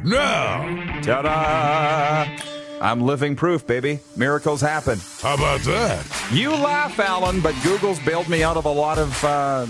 now. Ta-da! I'm living proof, baby. Miracles happen. How about that? You laugh, Alan, but Google's bailed me out of a lot of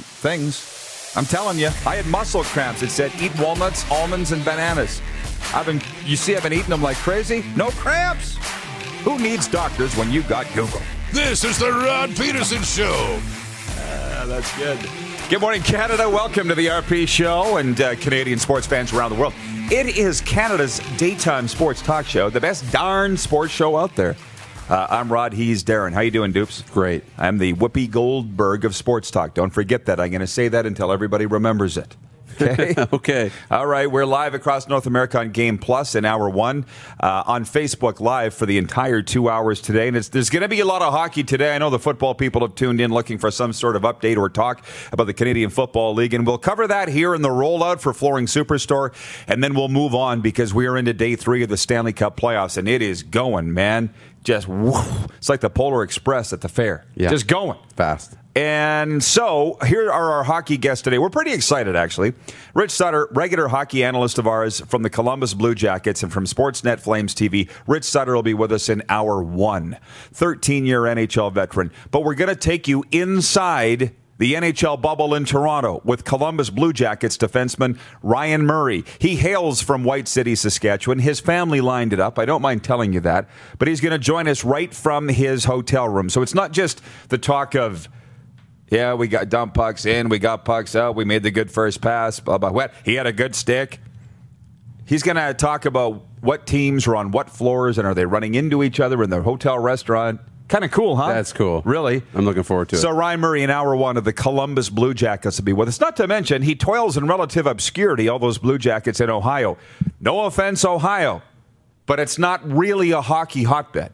things. I'm telling you, I had muscle cramps. It said eat walnuts, almonds, and bananas. I've been eating them like crazy. No cramps. Who needs doctors when you got Google? This is the Rod Peterson Show. That's good. Good morning, Canada. Welcome to the RP Show and Canadian sports fans around the world. It is Canada's daytime sports talk show, the best darn sports show out there. I'm Rod. He's Darren. How you doing, Dupes? Great. I'm the Whoopi Goldberg of sports talk. Don't forget that. I'm going to say that until everybody remembers it. Okay. Okay. All right. We're live across North America on Game Plus in hour one, on Facebook Live for the entire 2 hours today. And there's going to be a lot of hockey today. I know the football people have tuned in looking for some sort of update or talk about the Canadian Football League. And we'll cover that here in the rollout for Flooring Superstore. And then we'll move on because we are into day 3 of the Stanley Cup playoffs. And it is going, man. Just, whoo, it's like the Polar Express at the fair. Yeah. Just going. Fast. And so here are our hockey guests today. We're pretty excited, actually. Rich Sutter, regular hockey analyst of ours from the Columbus Blue Jackets and from Sportsnet Flames TV. Rich Sutter will be with us in hour one. 13-year NHL veteran. But we're going to take you inside the NHL bubble in Toronto with Columbus Blue Jackets defenseman Ryan Murray. He hails from White City, Saskatchewan. His family lined it up. I don't mind telling you that. But he's going to join us right from his hotel room. So it's not just the talk of, yeah, we got dump pucks in, we got pucks out, we made the good first pass, blah, blah, blah. He had a good stick. He's going to talk about what teams are on what floors and are they running into each other in their hotel restaurant. Kind of cool, huh? That's cool. Really? I'm looking forward to it. So Ryan Murray in hour one of the Columbus Blue Jackets will be with us. Not to mention, he toils in relative obscurity, all those Blue Jackets in Ohio. No offense, Ohio, but it's not really a hockey hotbed.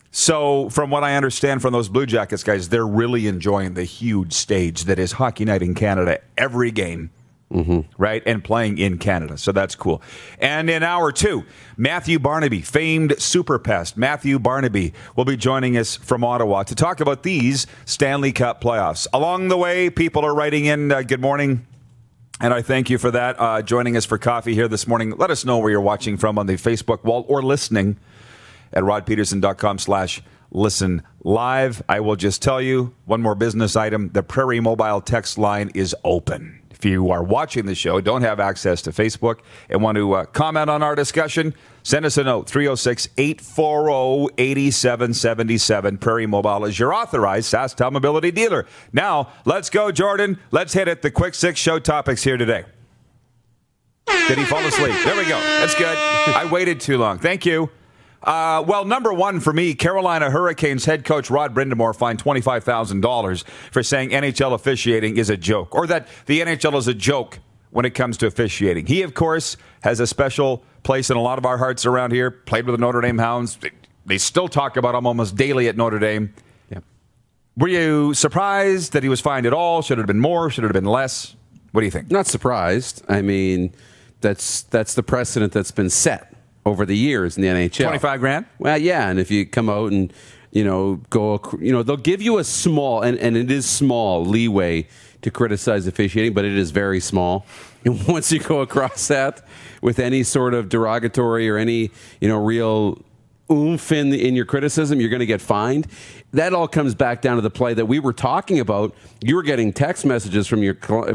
So from what I understand from those Blue Jackets guys, they're really enjoying the huge stage that is Hockey Night in Canada every game. Mm-hmm. Right, and playing in Canada. So that's cool. And in hour two, Matthew Barnaby, famed super pest. Matthew Barnaby will be joining us from Ottawa to talk about these Stanley Cup playoffs. Along the way, people are writing in, good morning, and I thank you for that. Joining us for coffee here this morning. Let us know where you're watching from on the Facebook wall or listening at rodpeterson.com/listen live. I will just tell you one more business item. The Prairie Mobile text line is open. If you are watching the show, don't have access to Facebook, and want to comment on our discussion, send us a note, 306-840-8777. Prairie Mobile is your authorized SaskTel Mobility dealer. Now, let's go, Jordan. Let's hit it. The quick 6 show topics here today. Did he fall asleep? There we go. That's good. I waited too long. Thank you. Well, number one for me, Carolina Hurricanes head coach Rod Brind'Amour fined $25,000 for saying NHL officiating is a joke, or that the NHL is a joke when it comes to officiating. He, of course, has a special place in a lot of our hearts around here, played with the Notre Dame Hounds. They still talk about him almost daily at Notre Dame. Yep. Were you surprised that he was fined at all? Should it have been more? Should it have been less? What do you think? Not surprised. I mean, that's the precedent that's been set over the years in the NHL. $25,000? Well, yeah, and if you come out and, they'll give you a small, and it is small, leeway to criticize officiating, but it is very small. And once you go across that with any sort of derogatory or any, real oomph in your criticism, you're going to get fined. That all comes back down to the play that we were talking about. You were getting text messages from your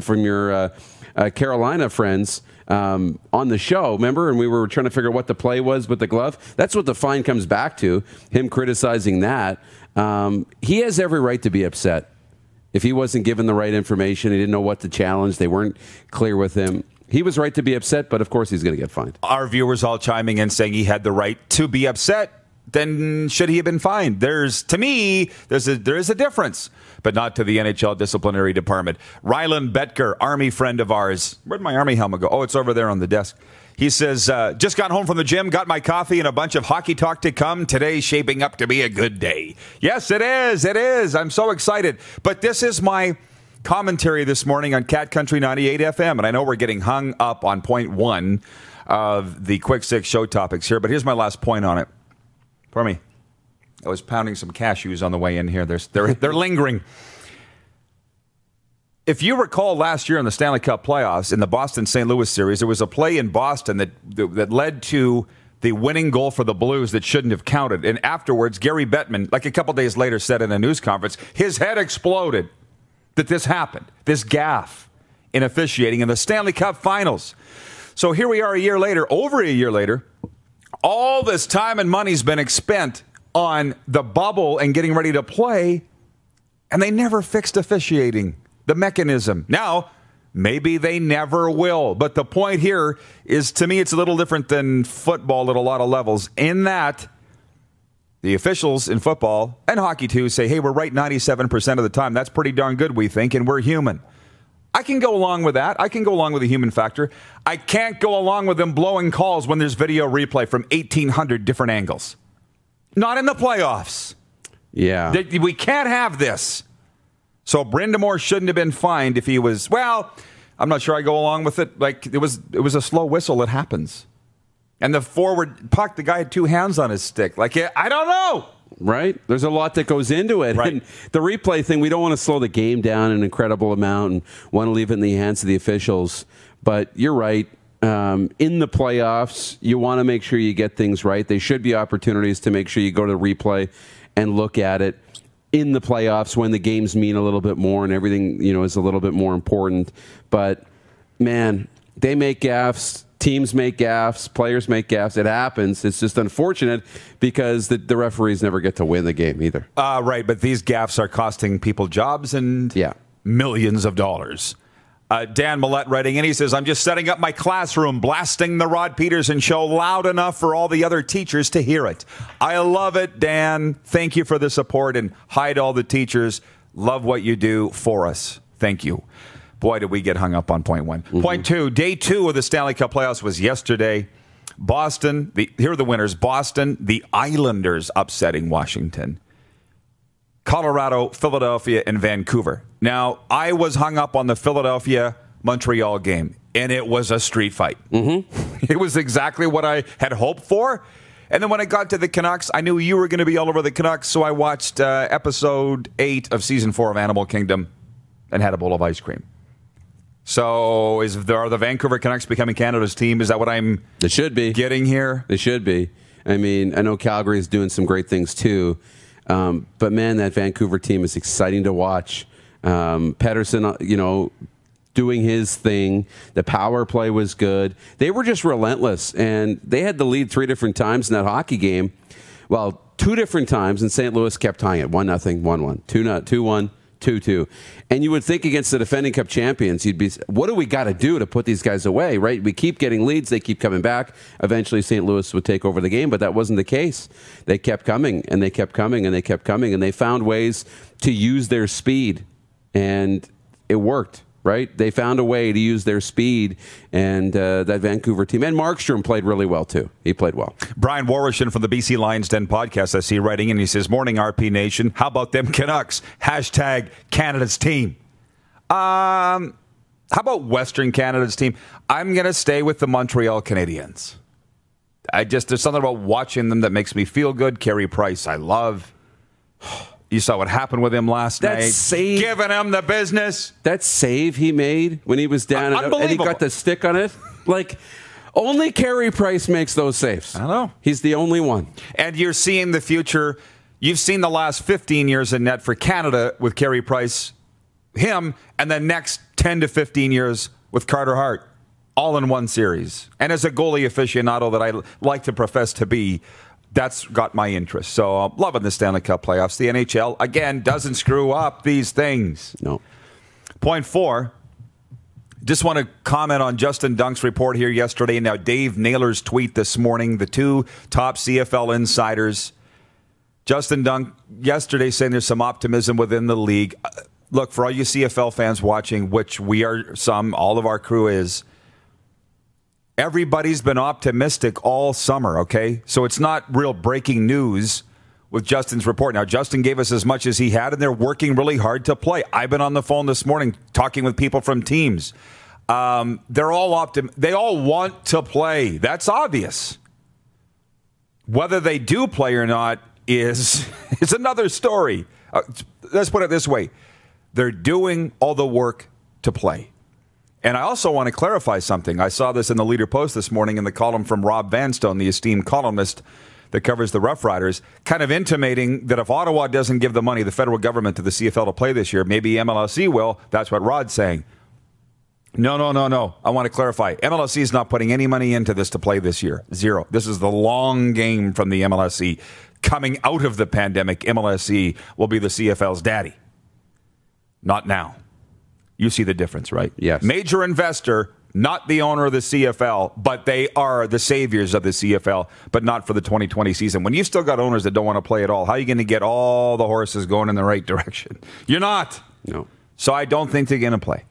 Carolina friends on the show, remember? And we were trying to figure out what the play was with the glove. That's what the fine comes back to, him criticizing that. He has every right to be upset. If he wasn't given the right information, he didn't know what to challenge, they weren't clear with him. He was right to be upset, but of course he's going to get fined. Our viewers all chiming in saying he had the right to be upset. Then should he have been fined? There is a difference, but not to the NHL disciplinary department. Ryland Betker, Army friend of ours. Where'd my Army helmet go? Oh, it's over there on the desk. He says, just got home from the gym, got my coffee and a bunch of hockey talk to come. Today's shaping up to be a good day. Yes, it is. It is. I'm so excited. But this is my commentary this morning on Cat Country 98 FM. And I know we're getting hung up on point one of the quick 6 show topics here, but here's my last point on it. Pardon me. I was pounding some cashews on the way in here. They're lingering. If you recall last year in the Stanley Cup playoffs, in the Boston-St. Louis series, there was a play in Boston that led to the winning goal for the Blues that shouldn't have counted. And afterwards, Gary Bettman, like a couple days later, said in a news conference, his head exploded that this happened, this gaffe in officiating in the Stanley Cup finals. So here we are over a year later, all this time and money's been spent on the bubble and getting ready to play, and they never fixed officiating, the mechanism. Now, maybe they never will. But the point here is, to me, it's a little different than football at a lot of levels, in that the officials in football and hockey, too, say, hey, we're right 97% of the time. That's pretty darn good, we think, and we're human. I can go along with that. I can go along with the human factor. I can't go along with them blowing calls when there's video replay from 1,800 different angles. Not in the playoffs. Yeah. We can't have this. So Brind'Amour shouldn't have been fined if he was, well, I'm not sure I go along with it. Like, it was a slow whistle. It happens. And the forward puck, the guy had two hands on his stick. Like, I don't know. Right? There's a lot that goes into it. Right. And the replay thing, we don't want to slow the game down an incredible amount and want to leave it in the hands of the officials. But you're right. In the playoffs, you want to make sure you get things right. There should be opportunities to make sure you go to the replay and look at it in the playoffs when the games mean a little bit more and everything, is a little bit more important. But, man, they make gaffes. Teams make gaffes. Players make gaffes. It happens. It's just unfortunate because the referees never get to win the game either. Right, but these gaffes are costing people jobs and millions of dollars. Dan Millette writing in, he says, I'm just setting up my classroom, blasting the Rod Peterson show loud enough for all the other teachers to hear it. I love it, Dan. Thank you for the support, and hi to all the teachers. Love what you do for us. Thank you. Boy, did we get hung up on point one. Mm-hmm. Point two, day two of the Stanley Cup playoffs was yesterday. Boston, here are the winners. Boston, the Islanders upsetting Washington. Colorado, Philadelphia, and Vancouver. Now, I was hung up on the Philadelphia-Montreal game, and it was a street fight. Mm-hmm. It was exactly what I had hoped for. And then when I got to the Canucks, I knew you were going to be all over the Canucks, so I watched episode 8 of season 4 of Animal Kingdom and had a bowl of ice cream. So are the Vancouver Canucks becoming Canada's team? Is that what I'm They should be. Getting here? They should be. I mean, I know Calgary is doing some great things too. But, man, that Vancouver team is exciting to watch. Pettersson, doing his thing. The power play was good. They were just relentless, and they had the lead 3 different times in that hockey game. Well, 2 different times, and St. Louis kept tying it 1-0, 1-1, 2-1, 2-2. And you would think against the defending Cup champions, you'd be, what do we got to do to put these guys away, right? We keep getting leads. They keep coming back. Eventually, St. Louis would take over the game, but that wasn't the case. They kept coming, and they kept coming, and they kept coming, and they found ways to use their speed, and it worked. Right? They found a way to use their speed, and that Vancouver team. And Markstrom played really well, too. He played well. Brian Warishin from the BC Lions Den podcast, I see writing in, he says, morning, RP Nation. How about them Canucks? Hashtag Canada's team. How about Western Canada's team? I'm going to stay with the Montreal Canadiens. There's something about watching them that makes me feel good. Carey Price, I love. You saw what happened with him last night. Save, giving him the business. That save he made when he was down and he got the stick on it. Like, only Carey Price makes those saves. I know. He's the only one. And you're seeing the future. You've seen the last 15 years in net for Canada with Carey Price, him, and the next 10 to 15 years with Carter Hart, all in one series. And as a goalie aficionado that I like to profess to be, that's got my interest. So I'm loving the Stanley Cup playoffs. The NHL, again, doesn't screw up these things. No. Point 4, just want to comment on Justin Dunk's report here yesterday. Now, Dave Naylor's tweet this morning, the 2 top CFL insiders. Justin Dunk yesterday saying there's some optimism within the league. Look, for all you CFL fans watching, which we are some, all of our crew is, everybody's been optimistic all summer, okay? So it's not real breaking news with Justin's report. Now, Justin gave us as much as he had, and they're working really hard to play. I've been on the phone this morning talking with people from teams. They're all they all want to play. That's obvious. Whether they do play or not is another story. Let's put it this way. They're doing all the work to play. And I also want to clarify something. I saw this in the Leader Post this morning in the column from Rob Vanstone, the esteemed columnist that covers the Rough Riders, kind of intimating that if Ottawa doesn't give the money, the federal government, to the CFL to play this year, maybe MLSE will. That's what Rod's saying. No. I want to clarify. MLSE is not putting any money into this to play this year. Zero. This is the long game from the MLSE. Coming out of the pandemic, MLSE will be the CFL's daddy. Not now. You see the difference, right? Yes. Major investor, not the owner of the CFL, but they are the saviors of the CFL, but not for the 2020 season. When you've still got owners that don't want to play at all, how are you going to get all the horses going in the right direction? You're not. No. So I don't think they're going to play.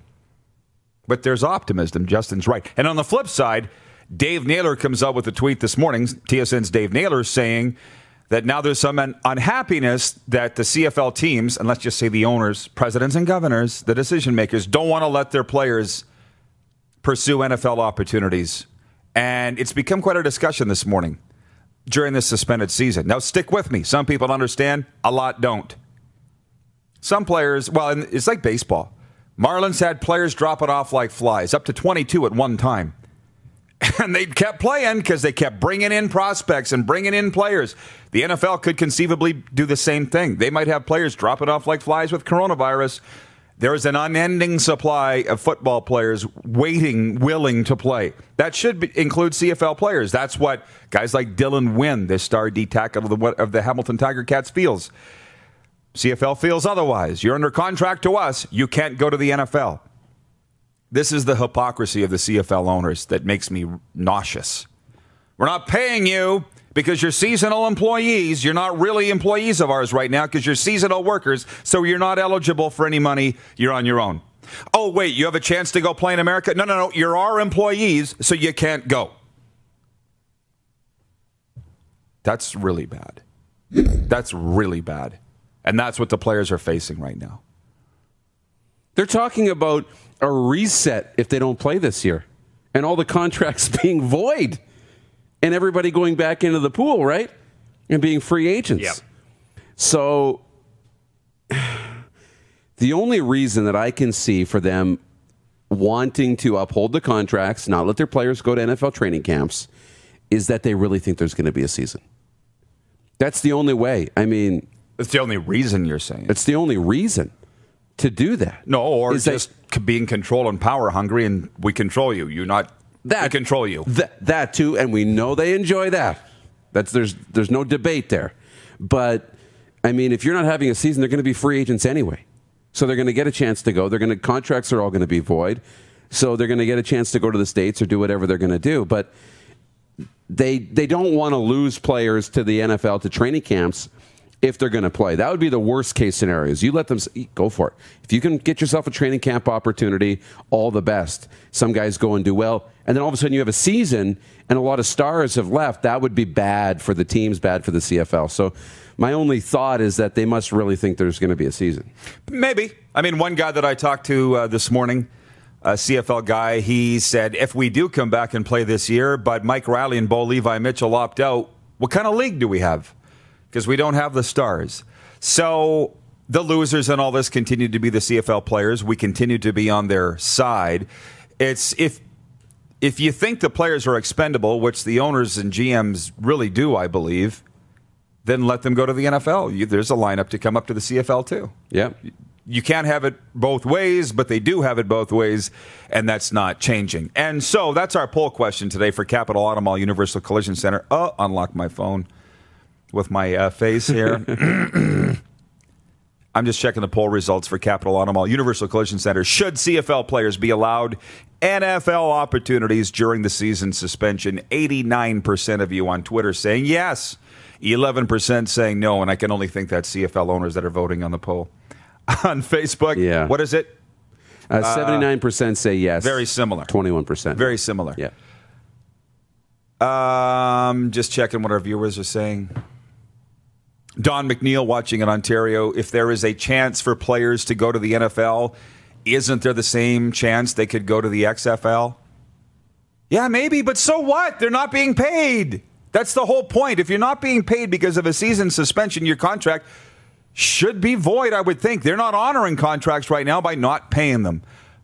But there's optimism. Justin's right. And on the flip side, Dave Naylor comes out with a tweet this morning, TSN's Dave Naylor, saying that now there's some unhappiness that the CFL teams, and let's just say the owners, presidents and governors, the decision makers, don't want to let their players pursue NFL opportunities. And it's become quite a discussion this morning during this suspended season. Now, stick with me. Some people understand, a lot don't. Some players, well, it's like baseball. Marlins had players drop it off like flies, up to 22 at one time. And they kept playing because they kept bringing in prospects and bringing in players. The NFL could conceivably do the same thing. They might have players drop it off like flies with coronavirus. There is an unending supply of football players waiting, willing to play. That should include CFL players. That's what guys like Dylan Wynn, the star D tackle of the Hamilton Tiger Cats, feels. CFL feels otherwise. You're under contract to us. You can't go to the NFL. This is the hypocrisy of the CFL owners that makes me nauseous. We're not paying you because you're seasonal employees. You're not really employees of ours right now because you're seasonal workers, so you're not eligible for any money. You're on your own. Oh, wait, you have a chance to go play in America? No. You're our employees, so you can't go. That's really bad. That's really bad. And that's what the players are facing right now. They're talking about a reset if they don't play this year and all the contracts being void and everybody going back into the pool, right? And being free agents. Yep. So the only reason that I can see for them wanting to uphold the contracts, not let their players go to NFL training camps, is that they really think there's going to be a season. That's the only way. I mean, it's the only reason you're saying. It's the only reason to do that. No, or just being control and power hungry, and we control you. You're not. We control you. That too, and we know they enjoy that. There's no debate there. But I mean, if you're not having a season, they're going to be free agents anyway. So they're going to get a chance to go. Contracts are all going to be void. So they're going to get a chance to go to the States or do whatever they're going to do. But they don't want to lose players to the NFL, to training camps, if they're going to play. That would be the worst case scenarios. You let them go for it. If you can get yourself a training camp opportunity, all the best. Some guys go and do well, and then all of a sudden you have a season and a lot of stars have left. That would be bad for the teams, bad for the CFL. So my only thought is that they must really think there's going to be a season. Maybe. I mean, one guy that I talked to this morning, a CFL guy, he said, if we do come back and play this year, but Mike Riley and Bo Levi Mitchell opt out, what kind of league do we have? Because we don't have the stars. So the losers and all this continue to be the CFL players. We continue to be on their side. It's if you think the players are expendable, which the owners and GMs really do, I believe, then let them go to the NFL. There's a lineup to come up to the CFL too. Yeah. You can't have it both ways, but they do have it both ways, and that's not changing. And so that's our poll question today for Capital Auto Mall Universal Collision Center. Oh, unlock my phone with my face here. I'm just checking the poll results for Capital Auto Mall Universal Collision Center. Should CFL players be allowed NFL opportunities during the season suspension? 89% of you on Twitter saying yes. 11% saying no, and I can only think that's CFL owners that are voting on the poll. On Facebook, What is it? 79% say yes. Very similar. 21%. Very similar. Yeah. Just checking what our viewers are saying. Don McNeil watching in Ontario. If there is a chance for players to go to the NFL, isn't there the same chance they could go to the XFL? Yeah, maybe, but so what? They're not being paid. That's the whole point. If you're not being paid because of a season suspension, your contract should be void, I would think. They're not honoring contracts right now by not paying them.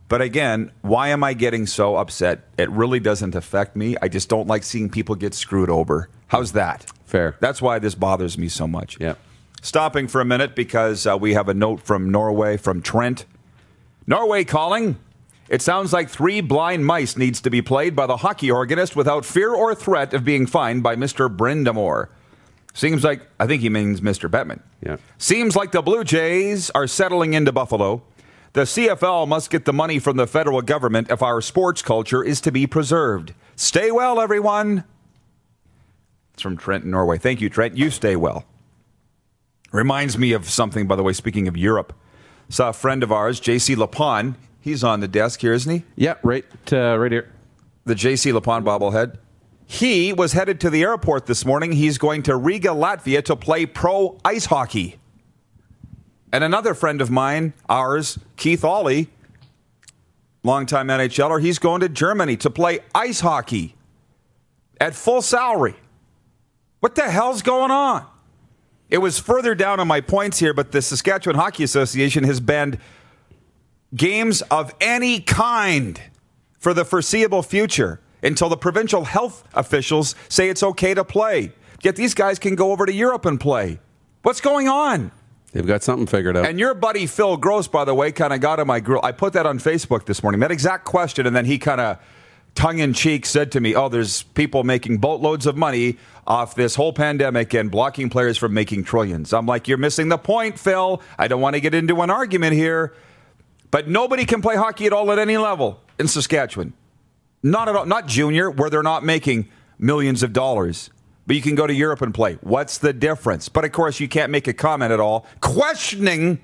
But again, why am I getting so upset? It really doesn't affect me. I just don't like seeing people get screwed over. How's that? Fair. That's why this bothers me so much. Yeah. Stopping for a minute because we have a note from Norway, from Trent. Norway calling. It sounds like 3 Blind Mice needs to be played by the hockey organist without fear or threat of being fined by Mr. Brindamore. Seems like, I think he means Mr. Bettman. Yeah. Seems like the Blue Jays are settling into Buffalo. The CFL must get the money from the federal government if our sports culture is to be preserved. Stay well, everyone. It's from Trent in Norway. Thank you, Trent. You stay well. Reminds me of something, by the way, speaking of Europe. Saw a friend of ours, J.C. Lapon. He's on the desk here, isn't he? Yeah, right here. The J.C. Lapon bobblehead. He was headed to the airport this morning. He's going to Riga, Latvia to play pro ice hockey. And another friend of mine, ours, Keith Ollie, longtime NHLer, he's going to Germany to play ice hockey at full salary. What the hell's going on? It was further down on my points here, but the Saskatchewan Hockey Association has banned games of any kind for the foreseeable future until the provincial health officials say it's okay to play. Yet these guys can go over to Europe and play. What's going on? They've got something figured out. And your buddy Phil Gross, by the way, kind of got on my grill. I put that on Facebook this morning, that exact question, and then he kind of tongue-in-cheek said to me, there's people making boatloads of money off this whole pandemic and blocking players from making trillions. I'm like, you're missing the point, Phil. I don't want to get into an argument here. But nobody can play hockey at all at any level in Saskatchewan. Not at all. Not junior, where they're not making millions of dollars. But you can go to Europe and play. What's the difference? But, of course, you can't make a comment at all questioning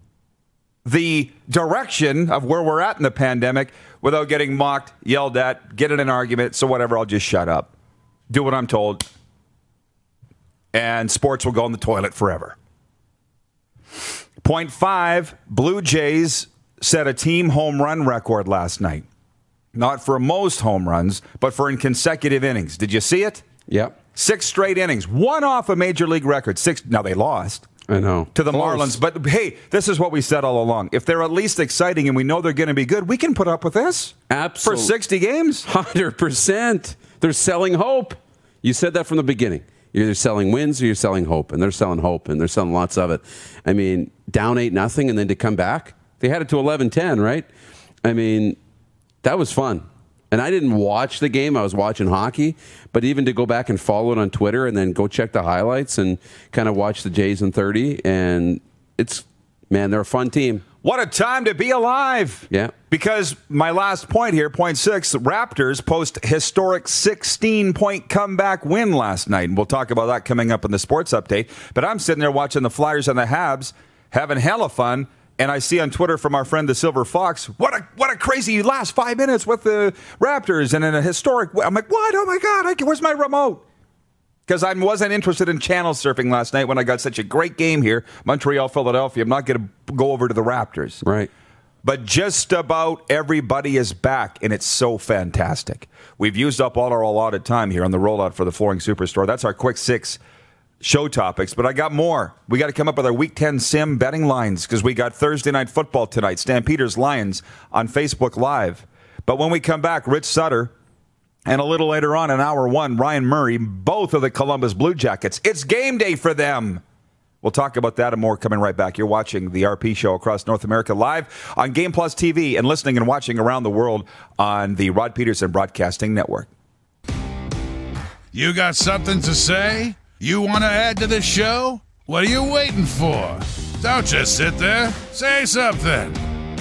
the direction of where we're at in the pandemic without getting mocked, yelled at, get in an argument. So whatever, I'll just shut up. Do what I'm told. And sports will go in the toilet forever. Point 5, Blue Jays set a team home run record last night. Not for most home runs, but for in consecutive innings. Did you see it? Yeah. 6 straight innings. One off a major league record. 6. Now, they lost. I know. To the Marlins. But, hey, this is what we said all along. If they're at least exciting and we know they're going to be good, we can put up with this. Absolutely. For 60 games. 100%. They're selling hope. You said that from the beginning. You're either selling wins or you're selling hope. And they're selling hope, and they're selling lots of it. I mean, down 8-0, and then to come back. They had it to 11-10, right? I mean, that was fun. And I didn't watch the game. I was watching hockey. But even to go back and follow it on Twitter and then go check the highlights and kind of watch the Jays in 30. And they're a fun team. What a time to be alive. Yeah. Because my last point here, point 6, the Raptors post historic 16-point comeback win last night. And we'll talk about that coming up in the sports update. But I'm sitting there watching the Flyers and the Habs having hella fun. And I see on Twitter from our friend the Silver Fox, what a crazy last 5 minutes with the Raptors and in a historic way. I'm like, what? Oh, my God, where's my remote? Because I wasn't interested in channel surfing last night when I got such a great game here, Montreal, Philadelphia. I'm not going to go over to the Raptors. Right. But just about everybody is back, and it's so fantastic. We've used up all our allotted time here on the rollout for the Flooring Superstore. That's our quick 6 show topics, but I got more. We got to come up with our Week 10 sim betting lines because we got Thursday Night Football tonight, Stampeders Lions on Facebook Live. But when we come back, Rich Sutter, and a little later on in hour 1, Ryan Murray, both of the Columbus Blue Jackets. It's game day for them. We'll talk about that and more coming right back. You're watching the RP Show across North America live on Game Plus TV and listening and watching around the world on the Rod Peterson Broadcasting Network. You got something to say? You want to add to the show? What are you waiting for? Don't just sit there. Say something.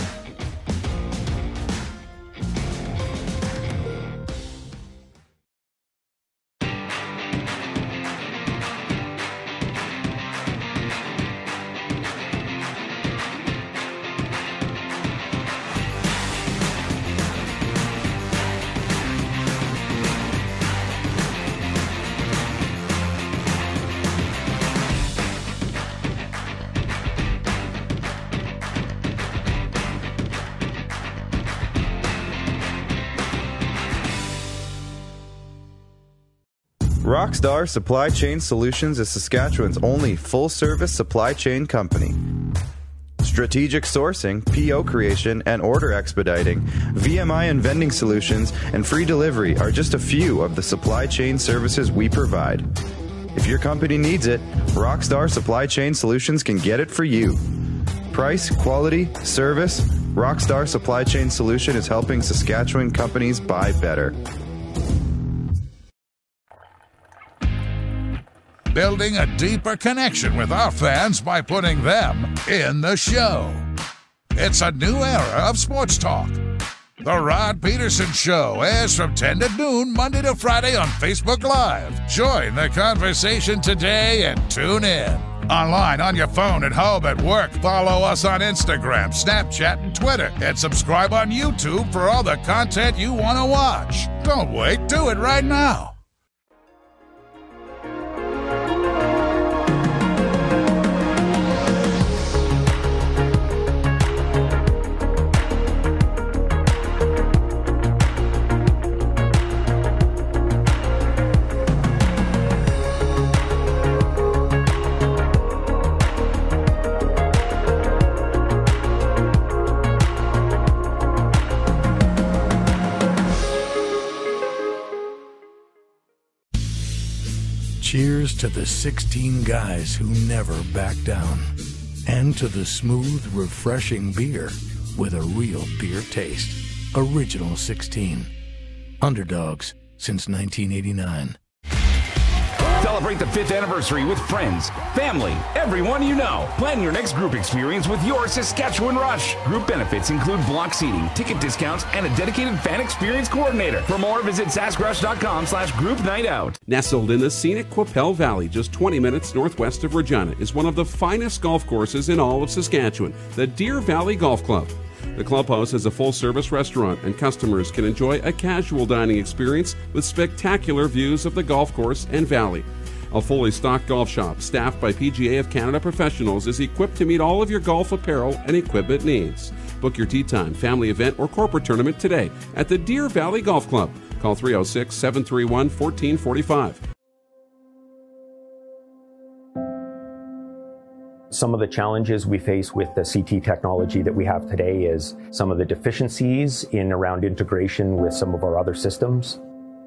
Rockstar Supply Chain Solutions is Saskatchewan's only full-service supply chain company. strategic sourcing, PO creation, and order expediting, VMI and vending solutions, and free delivery are just a few of the supply chain services we provide. If your company needs it, Rockstar Supply Chain Solutions can get it for you. Price, quality, service, Rockstar Supply Chain Solution is helping Saskatchewan companies buy better. Building a deeper connection with our fans by putting them in the show. It's a new era of sports talk. The Rod Peterson Show airs from 10 to noon, Monday to Friday on Facebook Live. Join the conversation today and tune in. Online, on your phone, at home, at work. Follow us on Instagram, Snapchat, and Twitter. And subscribe on YouTube for all the content you want to watch. Don't wait. Do it right now. Cheers to the 16 guys who never back down. And to the smooth, refreshing beer with a real beer taste. Original 16. Underdogs since 1989. Celebrate the 5th anniversary with friends, family, everyone you know. Plan your next group experience with your Saskatchewan Rush. Group benefits include block seating, ticket discounts, and a dedicated fan experience coordinator. For more, visit saskrush.com/group night out. Nestled in the scenic Qu'Appelle Valley, just 20 minutes northwest of Regina, is one of the finest golf courses in all of Saskatchewan, the Deer Valley Golf Club. The clubhouse has a full-service restaurant, and customers can enjoy a casual dining experience with spectacular views of the golf course and valley. A fully stocked golf shop, staffed by PGA of Canada professionals, is equipped to meet all of your golf apparel and equipment needs. Book your tee time, family event, or corporate tournament today at the Deer Valley Golf Club. Call 306-731-1445. Some of the challenges we face with the CT technology that we have today is some of the deficiencies in around integration with some of our other systems.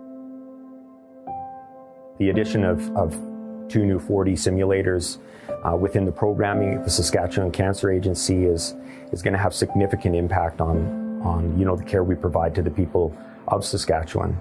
The addition of 2 new 4D simulators within the programming of the Saskatchewan Cancer Agency is going to have significant impact on the care we provide to the people of Saskatchewan.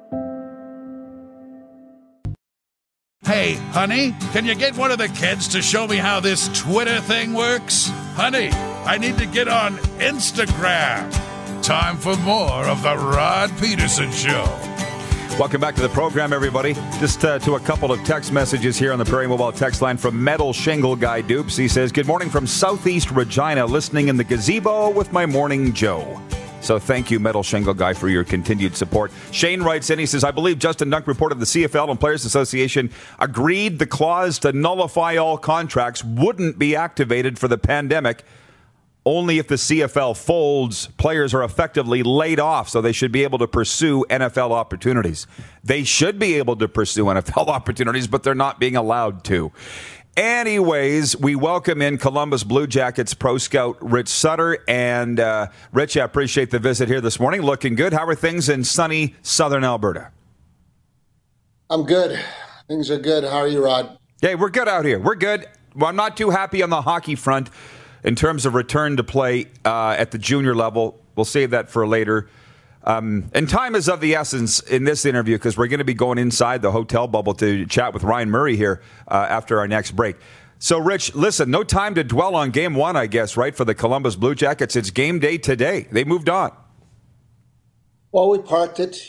Hey, honey, can you get one of the kids to show me how this Twitter thing works? Honey, I need to get on Instagram. Time for more of the Rod Peterson Show. Welcome back to the program, everybody. Just to a couple of text messages here on the Prairie Mobile text line from Metal Shingle Guy Dupes. He says, good morning from Southeast Regina, listening in the gazebo with my morning Joe. So thank you, Metal Shingle Guy, for your continued support. Shane writes in, he says, I believe Justin Dunk reported the CFL and Players Association agreed the clause to nullify all contracts wouldn't be activated for the pandemic. Only if the CFL folds, players are effectively laid off, so they should be able to pursue NFL opportunities. They should be able to pursue NFL opportunities, but they're not being allowed to. Anyways, we welcome in Columbus Blue Jackets pro scout Rich Sutter. And Rich, I appreciate the visit here this morning. Looking good. How are things in sunny southern Alberta? I'm good. Things are good. How are you, Rod? Hey, we're good out here. We're good. Well, I'm not too happy on the hockey front in terms of return to play at the junior level. We'll save that for later. And time is of the essence in this interview because we're going to be going inside the hotel bubble to chat with Ryan Murray here after our next break. So, Rich, listen, no time to dwell on game one, I guess, right, for the Columbus Blue Jackets. It's game day today. They moved on. Well, we parked it.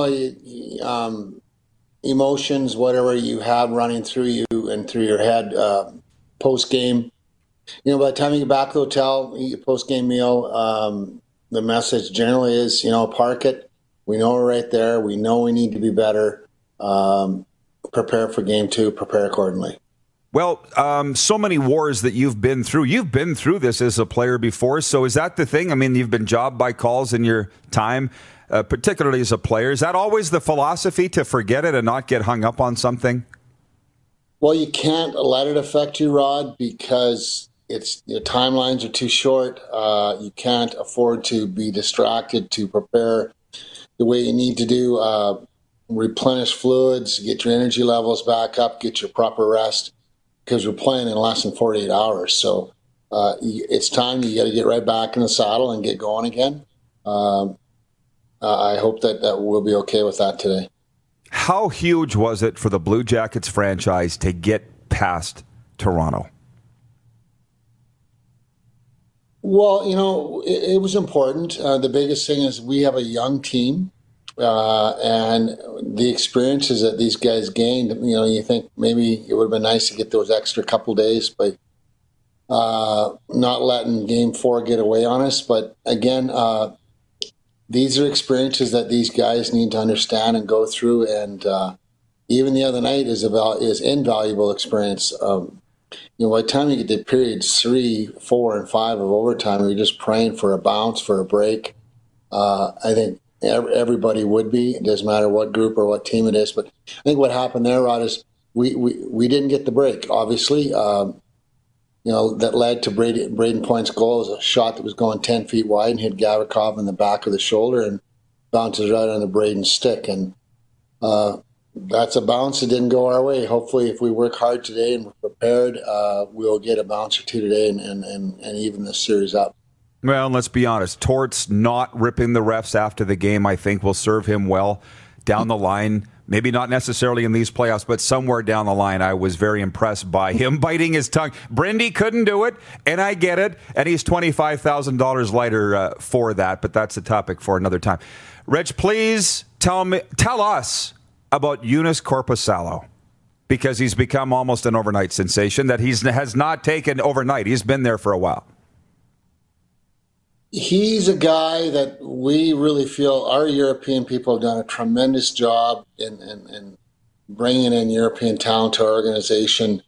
Emotions, whatever you have running through you and through your head post-game. By the time you get back to the hotel, eat your post-game meal, the message generally is, park it. We know we're right there. We know we need to be better. Prepare for game two. Prepare accordingly. Well, so many wars that you've been through. You've been through this as a player before. So is that the thing? I mean, you've been jobbed by calls in your time, particularly as a player. Is that always the philosophy, to forget it and not get hung up on something? Well, you can't let it affect you, Rod, because timelines are too short. You can't afford to be distracted to prepare the way you need to do. Replenish fluids, get your energy levels back up, get your proper rest, because we're playing in less than 48 hours. So it's time. You got to get right back in the saddle and get going again. I hope that we'll be okay with that today. How huge was it for the Blue Jackets franchise to get past Toronto? Well, it was important. The biggest thing is we have a young team. And the experiences that these guys gained, you think maybe it would have been nice to get those extra couple days by not letting Game 4 get away on us. But again, these are experiences that these guys need to understand and go through. And even the other night is invaluable experience. By the time you get to periods 3, 4, and 5 of overtime, you're just praying for a bounce, for a break. I think everybody would be. It doesn't matter what group or what team it is. But I think what happened there, Rod, is we didn't get the break, obviously. That led to Braden Point's goal. It was a shot that was going 10 feet wide and hit Gavrikov in the back of the shoulder and bounces right on the Braden stick. And that's a bounce that didn't go our way. Hopefully, if we work hard today and we're prepared, we'll get a bounce or two today and even this series up. Well, let's be honest. Torts not ripping the refs after the game, I think, will serve him well down the line. Maybe not necessarily in these playoffs, but somewhere down the line, I was very impressed by him biting his tongue. Brindy couldn't do it, and I get it, and he's $25,000 lighter for that, but that's a topic for another time. Rich, please tell us about Joonas Korpisalo, because he's become almost an overnight sensation that has not taken overnight. He's been there for a while. He's a guy that we really feel our European people have done a tremendous job in bringing in European talent to our organization.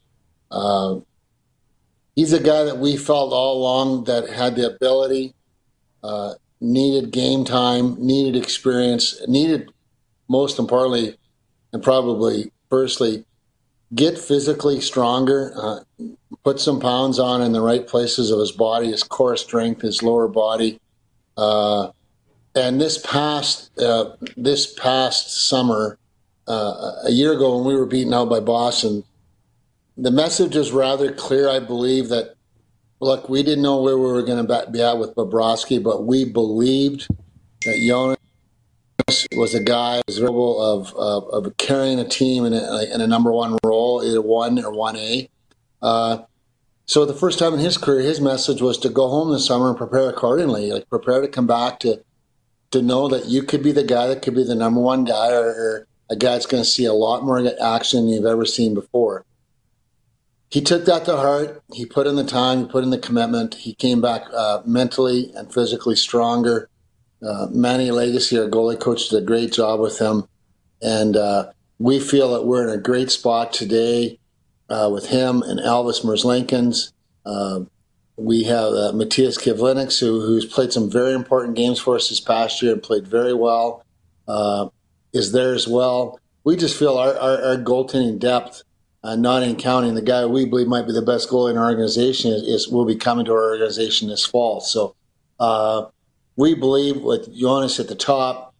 He's a guy that we felt all along that had the ability, needed game time, needed experience, needed, most importantly, and probably firstly, get physically stronger, put some pounds on in the right places of his body, his core strength, his lower body. And this past summer, a year ago when we were beaten out by Boston, the message is rather clear, I believe, that, look, we didn't know where we were going to be at with Bobrovsky, but we believed that Joonas was a guy who was capable of carrying a team in a number one role, either 1 or 1A. So the first time in his career, his message was to go home this summer and prepare accordingly, like prepare to come back to know that you could be the guy that could be the number one guy or a guy that's going to see a lot more action than you've ever seen before. He took that to heart. He put in the time, he put in the commitment. He came back mentally and physically stronger. Manny Legacy, our goalie coach, did a great job with him. And we feel that we're in a great spot today with him and Elvis Merzlikins. We have Matthias Kivlenieks, who's played some very important games for us this past year and played very well, is there as well. We just feel our goaltending depth, not in counting the guy we believe might be the best goalie in our organization, will be coming to our organization this fall. So we believe with Joonas at the top,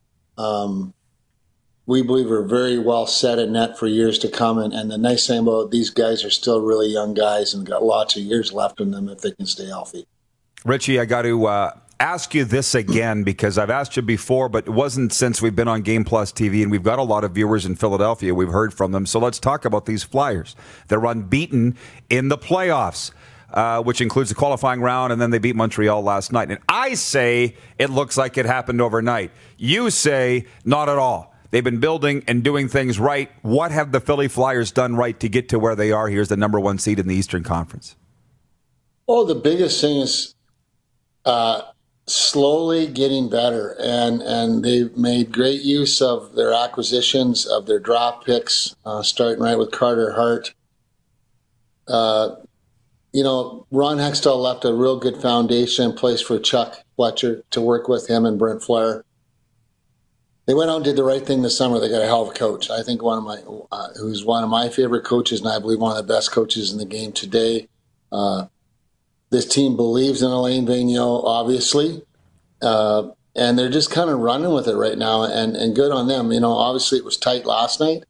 we believe we're very well set at net for years to come. And the nice thing about these guys are still really young guys and got lots of years left in them if they can stay healthy. Richie, I got to ask you this again because I've asked you before, but it wasn't since we've been on Game Plus TV, and we've got a lot of viewers in Philadelphia. We've heard from them. So let's talk about these Flyers. They're unbeaten in the playoffs, which includes the qualifying round, and then they beat Montreal last night. And I say it looks like it happened overnight. You say not at all. They've been building and doing things right. What have the Philly Flyers done right to get to where they are? Here's the number one seed in the Eastern Conference. Oh, the biggest thing is slowly getting better. And they've made great use of their acquisitions, of their draft picks, starting right with Carter Hart. Ron Hextall left a real good foundation in place for Chuck Fletcher to work with him and Brent Flair. They went out and did the right thing this summer. They got a hell of a coach. I think who's one of my favorite coaches, and I believe one of the best coaches in the game today. This team believes in Alain Vigneault, obviously, and they're just kind of running with it right now, and good on them. Obviously it was tight last night.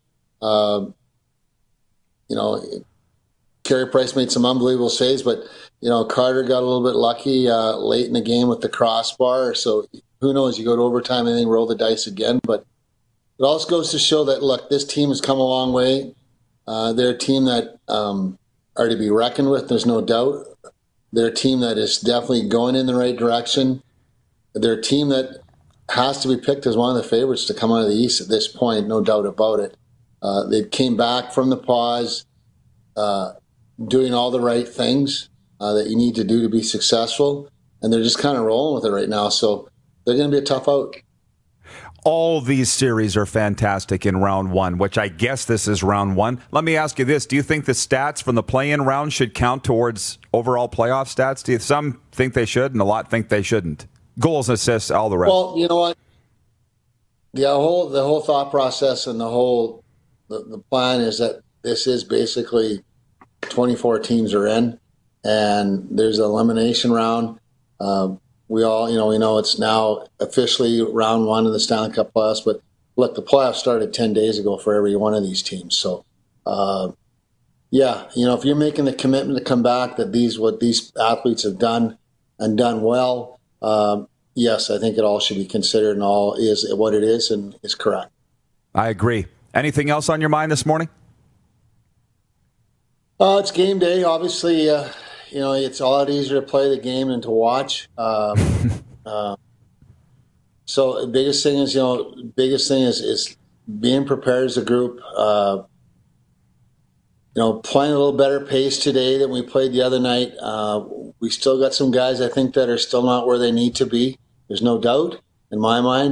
Carey Price made some unbelievable saves, but, Carter got a little bit lucky late in the game with the crossbar. So who knows, you go to overtime and then roll the dice again. But it also goes to show that, look, this team has come a long way. They're a team that are to be reckoned with, there's no doubt. They're a team that is definitely going in the right direction. They're a team that has to be picked as one of the favorites to come out of the East at this point, no doubt about it. They came back from the pause, doing all the right things that you need to do to be successful, and they're just kind of rolling with it right now. So they're going to be a tough out. All these series are fantastic in round one, which I guess this is round one. Let me ask you this. Do you think the stats from the play-in round should count towards overall playoff stats? Some think they should, and a lot think they shouldn't. Goals, assists, all the rest. Well, you know what? The whole thought process and the plan is that this is basically 24 teams are in, and there's an elimination round. We all, we know it's now officially round one of the Stanley Cup playoffs, but look, the playoffs started 10 days ago for every one of these teams. So, if you're making the commitment to come back, that what these athletes have done and done well, yes, I think it all should be considered, and all is what it is and is correct. I agree. Anything else on your mind this morning? It's game day. Obviously, it's a lot easier to play the game than to watch. So the biggest thing is being prepared as a group. Playing a little better pace today than we played the other night. We still got some guys, I think, that are still not where they need to be. There's no doubt in my mind.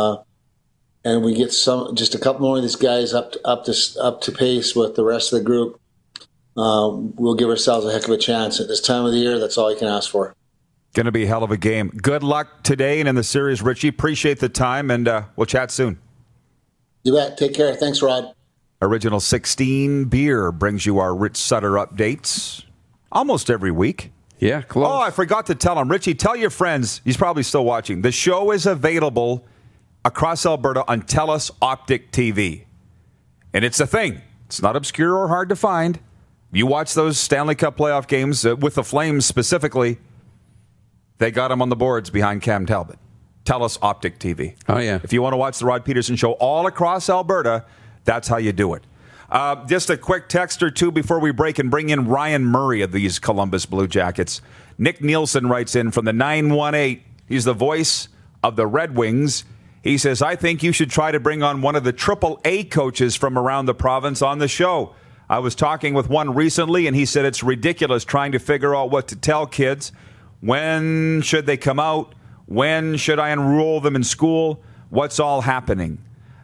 And we get just a couple more of these guys up to pace with the rest of the group. We'll give ourselves a heck of a chance. At this time of the year, that's all you can ask for. Going to be a hell of a game. Good luck today and in the series, Richie. Appreciate the time, and we'll chat soon. You bet. Take care. Thanks, Rod. Original 16 Beer brings you our Rich Sutter updates almost every week. Yeah, close. Oh, I forgot to tell him. Richie, tell your friends. He's probably still watching. The show is available across Alberta on TELUS Optic TV. And it's a thing. It's not obscure or hard to find. You watch those Stanley Cup playoff games with the Flames specifically, they got them on the boards behind Cam Talbot. TELUS Optic TV. Oh, yeah. If you want to watch the Rod Peterson Show all across Alberta, that's how you do it. Just a quick text or two before we break and bring in Ryan Murray of these Columbus Blue Jackets. Nick Nielsen writes in from the 918. He's the voice of the Red Wings. He says, I think you should try to bring on one of the AAA coaches from around the province on the show. I was talking with one recently, and he said it's ridiculous trying to figure out what to tell kids. When should they come out? When should I enroll them in school? What's all happening?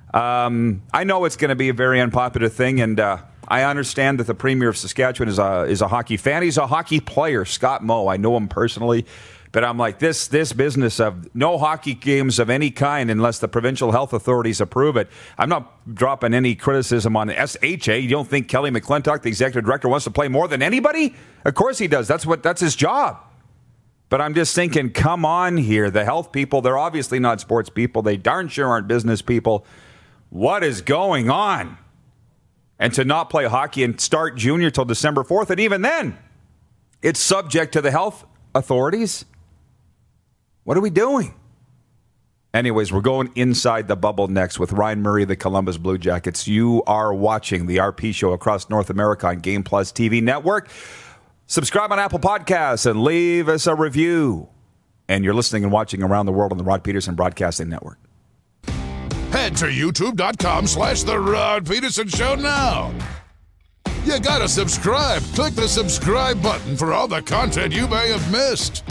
I know it's going to be a very unpopular thing, and I understand that the Premier of Saskatchewan is a hockey fan. He's a hockey player, Scott Moe. I know him personally. But I'm like, this business of no hockey games of any kind unless the provincial health authorities approve it. I'm not dropping any criticism on SHA. You don't think Kelly McClintock, the executive director, wants to play more than anybody? Of course he does. That's his job. But I'm just thinking, come on here. The health people, they're obviously not sports people. They darn sure aren't business people. What is going on? And to not play hockey and start junior till December 4th, and even then, it's subject to the health authorities. What are we doing? Anyways, we're going inside the bubble next with Ryan Murray of the Columbus Blue Jackets. You are watching the RP Show across North America on Game Plus TV Network. Subscribe on Apple Podcasts and leave us a review. And you're listening and watching around the world on the Rod Peterson Broadcasting Network. Head to youtube.com/The Rod Peterson Show now. You gotta subscribe. Click the subscribe button for all the content you may have missed.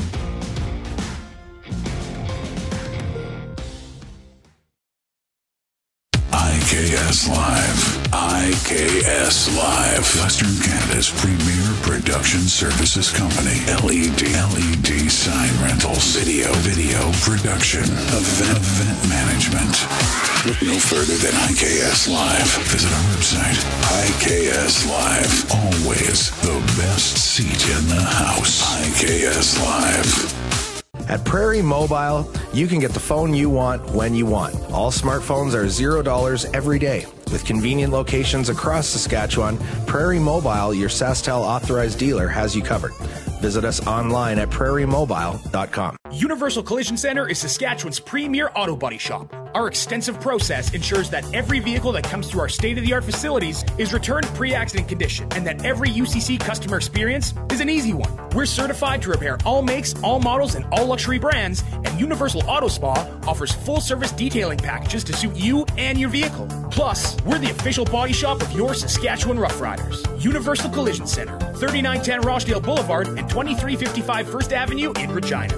IKS Live. IKS Live. Western Canada's premier production services company. LED sign rentals. Video production. Event management. Look no further than IKS Live. Visit our website, IKS Live. Always the best seat in the house. IKS Live. At Prairie Mobile, you can get the phone you want when you want. All smartphones are $0 every day. With convenient locations across Saskatchewan, Prairie Mobile, your SaskTel authorized dealer, has you covered. Visit us online at prairiemobile.com. Universal Collision Center is Saskatchewan's premier auto body shop. Our extensive process ensures that every vehicle that comes through our state-of-the-art facilities is returned pre-accident condition, and that every UCC customer experience is an easy one. We're certified to repair all makes, all models, and all luxury brands, and Universal Auto Spa offers full-service detailing packages to suit you and your vehicle. Plus, we're the official body shop of your Saskatchewan Roughriders. Universal Collision Center, 3910 Rochdale Boulevard and 2355 First Avenue in Regina.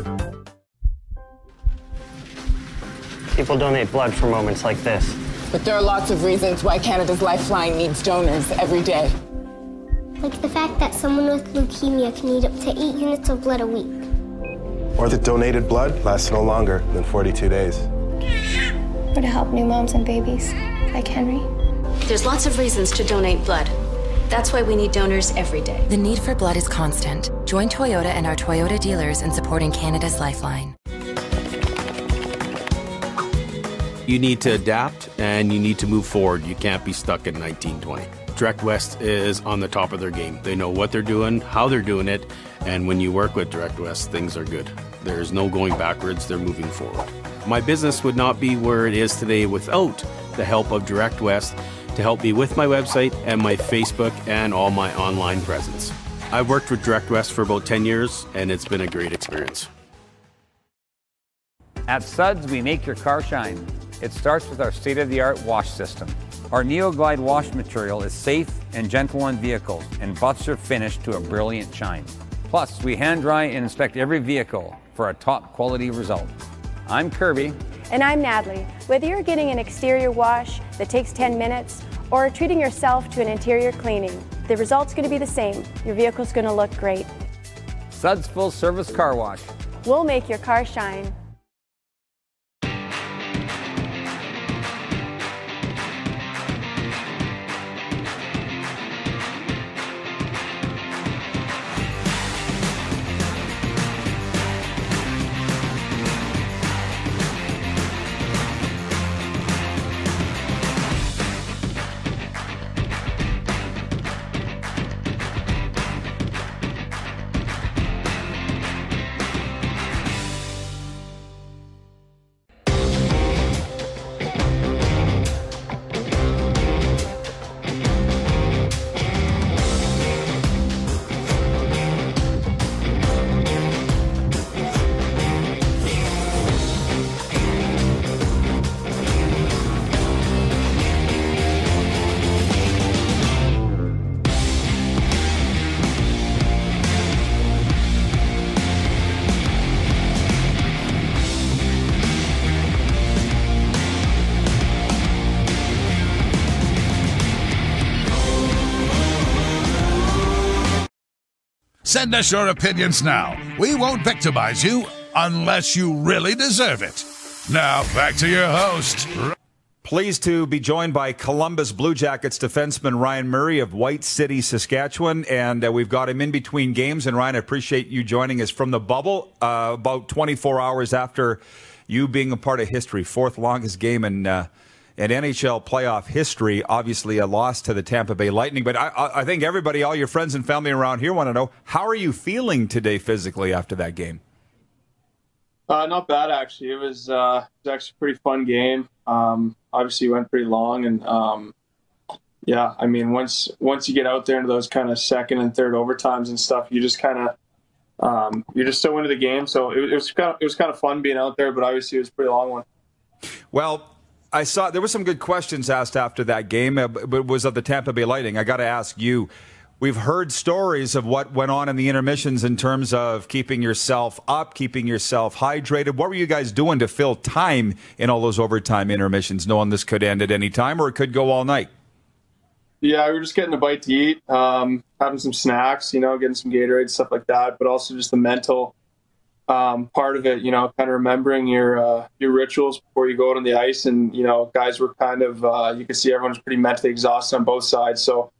People donate blood for moments like this. But there are lots of reasons why Canada's Lifeline needs donors every day. Like the fact that someone with leukemia can need up to 8 units of blood a week. Or that donated blood lasts no longer than 42 days. Or to help new moms and babies, like Henry. There's lots of reasons to donate blood. That's why we need donors every day. The need for blood is constant. Join Toyota and our Toyota dealers in supporting Canada's Lifeline. You need to adapt and you need to move forward. You can't be stuck in 1920. Direct West is on the top of their game. They know what they're doing, how they're doing it, and when you work with Direct West, things are good. There's no going backwards, they're moving forward. My business would not be where it is today without the help of Direct West to help me with my website and my Facebook and all my online presence. I've worked with Direct West for about 10 years, and it's been a great experience. At Suds, we make your car shine. It starts with our state-of-the-art wash system. Our NeoGlide wash material is safe and gentle on vehicles and buffs your finish to a brilliant shine. Plus, we hand dry and inspect every vehicle for a top quality result. I'm Kirby. And I'm Natalie. Whether you're getting an exterior wash that takes 10 minutes or treating yourself to an interior cleaning, the result's going to be the same. Your vehicle's going to look great. Suds Full Service Car Wash. We'll make your car shine. Send us your opinions now. We won't victimize you unless you really deserve it. Now, back to your host. Pleased to be joined by Columbus Blue Jackets defenseman Ryan Murray of White City, Saskatchewan. And we've got him in between games. And Ryan, I appreciate you joining us from the bubble about 24 hours after you being a part of history. Fourth longest game in NHL playoff history. Obviously a loss to the Tampa Bay Lightning. But I think everybody, all your friends and family around here want to know, how are you feeling today physically after that game? Not bad, actually. It was actually a pretty fun game. Obviously, it went pretty long, and yeah, I mean, once you get out there into those kind of second and third overtimes and stuff, you just kind of you're just so into the game. So it was kind of fun being out there, but obviously it was a pretty long one. Well, I saw there were some good questions asked after that game, but it was of the Tampa Bay Lightning. I got to ask you. We've heard stories of what went on in the intermissions in terms of keeping yourself up, keeping yourself hydrated. What were you guys doing to fill time in all those overtime intermissions, knowing this could end at any time or it could go all night? Yeah, we were just getting a bite to eat, having some snacks, getting some Gatorade, stuff like that, but also just the mental part of it, kind of remembering your rituals before you go out on the ice. And, guys were kind of, you could see everyone's pretty mentally exhausted on both sides. So,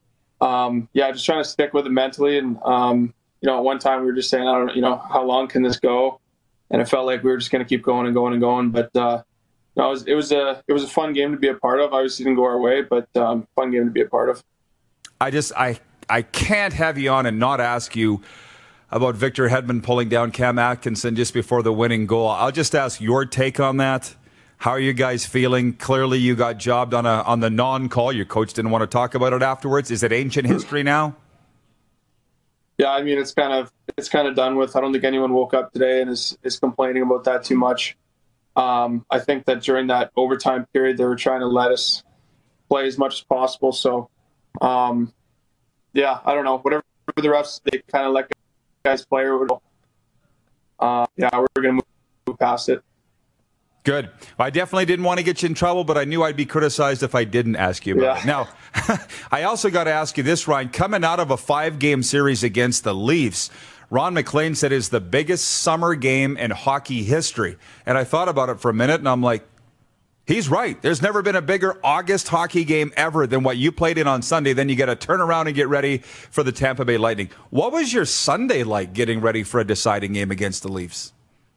just trying to stick with it mentally. And, at one time we were just saying, I don't know, how long can this go? And it felt like we were just going to keep going and going and going. But it was a fun game to be a part of. Obviously, it didn't go our way, but fun game to be a part of. I can't have you on and not ask you about Victor Hedman pulling down Cam Atkinson just before the winning goal. I'll just ask your take on that. How are you guys feeling? Clearly, you got jobbed on the non-call. Your coach didn't want to talk about it afterwards. Is it ancient history now? Yeah, I mean, it's kind of done with. I don't think anyone woke up today and is complaining about that too much. I think that during that overtime period, they were trying to let us play as much as possible. So, I don't know. Whatever the refs, they kind of let guys play. We're going to move past it. Good. Well, I definitely didn't want to get you in trouble, but I knew I'd be criticized if I didn't ask you about it. Now, I also got to ask you this, Ryan. Coming out of a 5-game series against the Leafs, Ron McLean said it's the biggest summer game in hockey history. And I thought about it for a minute, and I'm like, he's right. There's never been a bigger August hockey game ever than what you played in on Sunday. Then you got to turn around and get ready for the Tampa Bay Lightning. What was your Sunday like getting ready for a deciding game against the Leafs?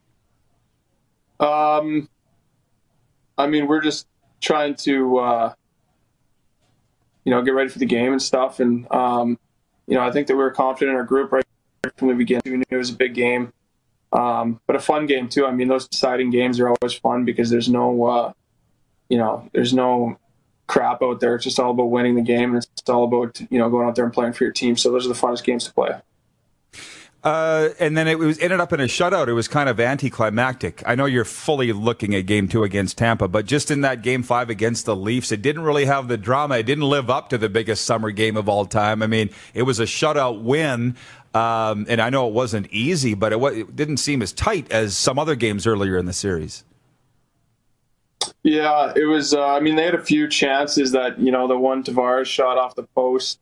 I mean, we're just trying to, get ready for the game and stuff. And, I think that we were confident in our group right from the beginning. We knew it was a big game, but a fun game too. I mean, those deciding games are always fun because there's no, there's no crap out there. It's just all about winning the game. And it's all about, going out there and playing for your team. So those are the funnest games to play. And then it ended up in a shutout. It was kind of anticlimactic. I know you're fully looking at Game 2 against Tampa, but just in that Game 5 against the Leafs, it didn't really have the drama. It didn't live up to the biggest summer game of all time. I mean, it was a shutout win, and I know it wasn't easy, but it didn't seem as tight as some other games earlier in the series. Yeah, it was. They had a few chances that, the one Tavares shot off the post.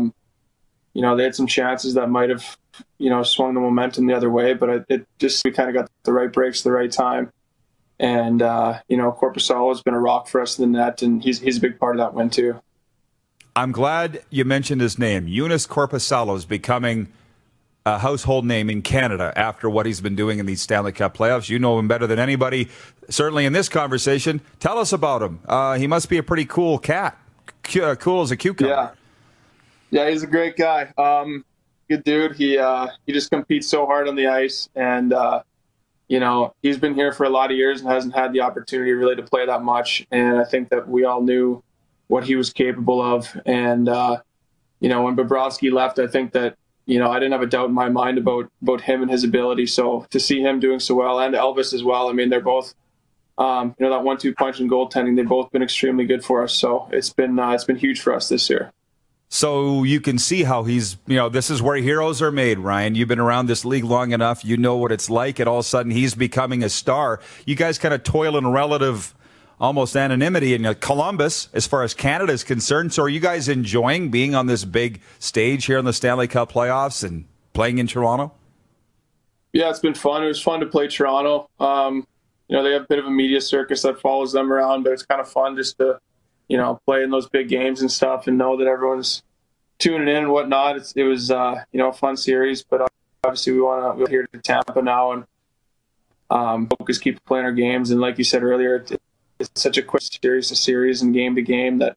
They had some chances that might have, swung the momentum the other way, but we kind of got the right breaks at the right time. And, Korpisalo has been a rock for us in the net, and he's a big part of that win too. I'm glad you mentioned his name. Joonas Korpisalo is becoming a household name in Canada after what he's been doing in these Stanley Cup playoffs. You know him better than anybody, certainly in this conversation. Tell us about him. He must be a pretty cool cat. Cool as a cucumber. Yeah, he's a great guy. Good dude. He just competes so hard on the ice, and he's been here for a lot of years and hasn't had the opportunity really to play that much. And I think that we all knew what he was capable of. And when Bobrovsky left, I think that I didn't have a doubt in my mind about him and his ability. So to see him doing so well, and Elvis as well. I mean, they're both that 1-2 punch in goaltending. They've both been extremely good for us. So it's been huge for us this year. So you can see how he's, this is where heroes are made, Ryan. You've been around this league long enough. You know what it's like. And all of a sudden, he's becoming a star. You guys kind of toil in relative almost anonymity in Columbus as far as Canada is concerned. So are you guys enjoying being on this big stage here in the Stanley Cup playoffs and playing in Toronto? Yeah, it's been fun. It was fun to play Toronto. They have a bit of a media circus that follows them around, but it's kind of fun just to play in those big games and stuff and know that everyone's tuning in and whatnot. It was a fun series, but obviously we're here to Tampa now and focus, keep playing our games. And like you said earlier, it's such a quick series and game to game that,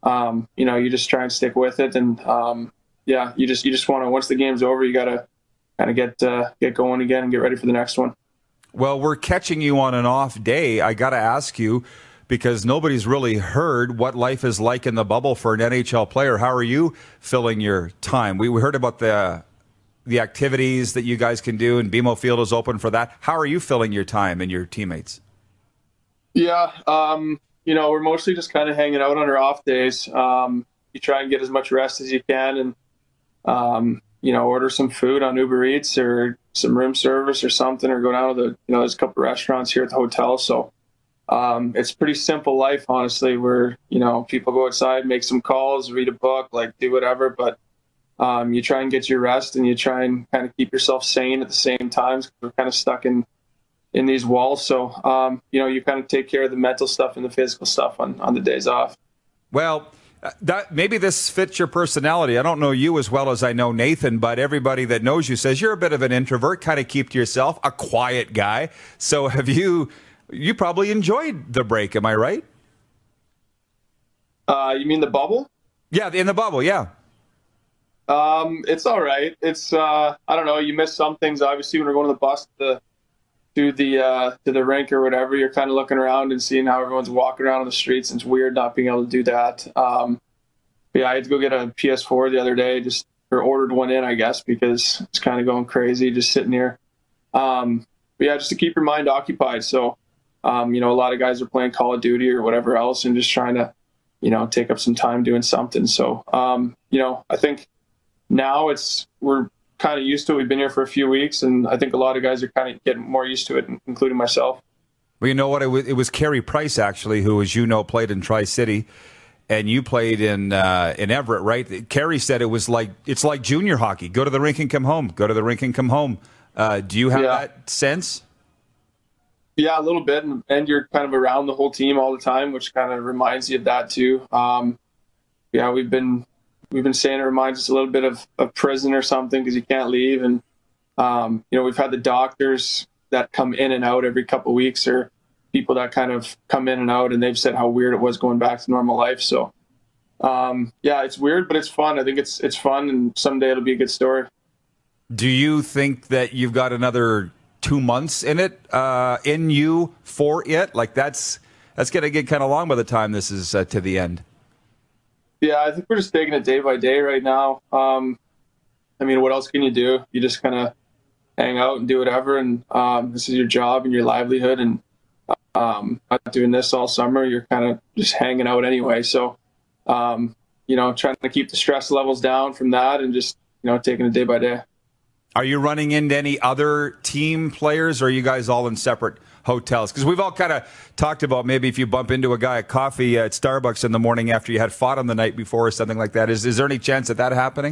you just try and stick with it. And you just want to, once the game's over, you got to kind of get going again and get ready for the next one. Well, we're catching you on an off day. I got to ask you, because nobody's really heard what life is like in the bubble for an NHL player. How are you filling your time? We heard about the activities that you guys can do, and BMO Field is open for that. How are you filling your time and your teammates? Yeah, we're mostly just kind of hanging out on our off days. You try and get as much rest as you can and, order some food on Uber Eats or some room service or something, or go down to there's a couple of restaurants here at the hotel. So it's a pretty simple life, honestly, where, people go outside, make some calls, read a book, do whatever. But you try and get your rest, and you try and kind of keep yourself sane at the same time, because we're kind of stuck in these walls. So, you kind of take care of the mental stuff and the physical stuff on the days off. Well, Maybe this fits your personality. I don't know you as well as I know Nathan, but everybody that knows you says you're a bit of an introvert, kind of keep to yourself, a quiet guy. So have you probably enjoyed the break, am I right? You mean the bubble? Yeah, in the bubble, yeah. It's all right. It's I don't know. You miss some things. Obviously, when we're going to the bus to the rink or whatever, you're kind of looking around and seeing how everyone's walking around on the streets. And it's weird not being able to do that. Yeah, I had to go get a PS4 the other day, or ordered one in, I guess, because it's kind of going crazy just sitting here. But yeah, just to keep your mind occupied. So, a lot of guys are playing Call of Duty or whatever else, and just trying to, take up some time doing something. So, I think now we're kind of used to it. We've been here for a few weeks, and I think a lot of guys are kind of getting more used to it, including myself. Well, you know what? It was Carey Price, actually, who, as you know, played in Tri-City, and you played in Everett, right? Carey said it's like junior hockey. Go to the rink and come home. Go to the rink and come home. Do you have that sense? Yeah, a little bit, and you're kind of around the whole team all the time, which kind of reminds you of that too. Yeah, we've been saying it reminds us a little bit of prison or something, because you can't leave. And, we've had the doctors that come in and out every couple of weeks, or people that kind of come in and out, and they've said how weird it was going back to normal life. So, yeah, it's weird, but it's fun. I think it's fun, and someday it'll be a good story. Do you think that you've got another 2 months in it, in you for it? Like that's going to get kind of long by the time this is to the end. Yeah, I think we're just taking it day by day right now. What else can you do? You just kind of hang out and do whatever. And this is your job and your livelihood. And not doing this all summer, you're kind of just hanging out anyway. So, trying to keep the stress levels down from that, and just, taking it day by day. Are you running into any other team players, or are you guys all in separate hotels? Because we've all kind of talked about maybe if you bump into a guy at coffee at Starbucks in the morning after you had fought on the night before or something like that. Is there any chance of that happening?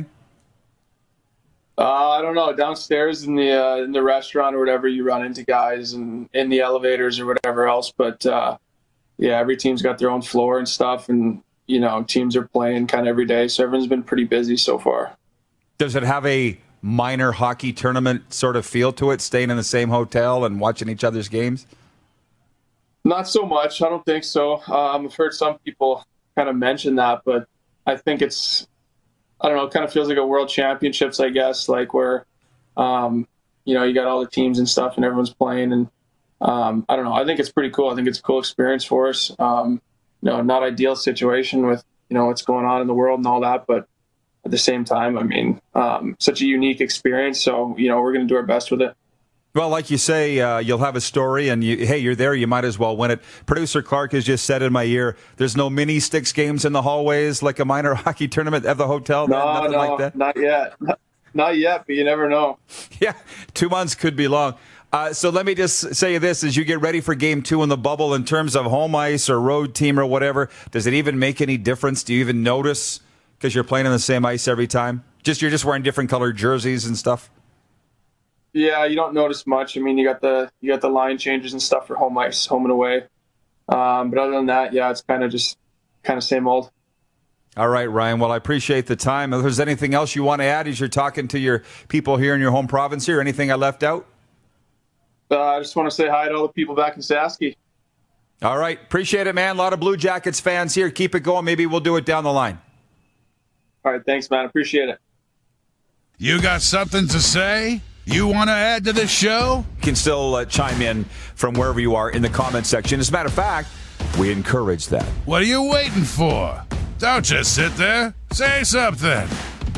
I don't know. Downstairs in the restaurant or whatever, you run into guys, and in the elevators or whatever else. But yeah, every team's got their own floor and stuff, and teams are playing kind of every day. So everyone's been pretty busy so far. Does it have a minor hockey tournament sort of feel to it, staying in the same hotel and watching each other's games? Not so much. I don't think so. I've heard some people kind of mention that, but I think it's, I don't know, it kind of feels like a World Championships, I guess, like where, you got all the teams and stuff and everyone's playing. And I don't know. I think it's pretty cool. I think it's a cool experience for us. Not ideal situation with, what's going on in the world and all that, but at the same time, such a unique experience. So, we're going to do our best with it. Well, like you say, you'll have a story, and you're there, you might as well win it. Producer Clark has just said in my ear, there's no mini sticks games in the hallways like a minor hockey tournament at the hotel? Nothing like that? Not yet. Not yet, but you never know. Yeah, 2 months could be long. So let me just say this, as you get ready for Game 2 in the bubble, in terms of home ice or road team or whatever, does it even make any difference? Do you even notice, because you're playing on the same ice every time? You're just wearing different colored jerseys and stuff? Yeah, you don't notice much. You got the line changes and stuff for home ice, home and away. But other than that, yeah, it's kind of same old. All right, Ryan. Well, I appreciate the time. If there's anything else you want to add as you're talking to your people here in your home province here, anything I left out? I just want to say hi to all the people back in Sasky. All right. Appreciate it, man. A lot of Blue Jackets fans here. Keep it going. Maybe we'll do it down the line. All right. Thanks, man. Appreciate it. You got something to say? You want to add to the show? You can still chime in from wherever you are in the comment section. As a matter of fact, we encourage that. What are you waiting for? Don't just sit there. Say something.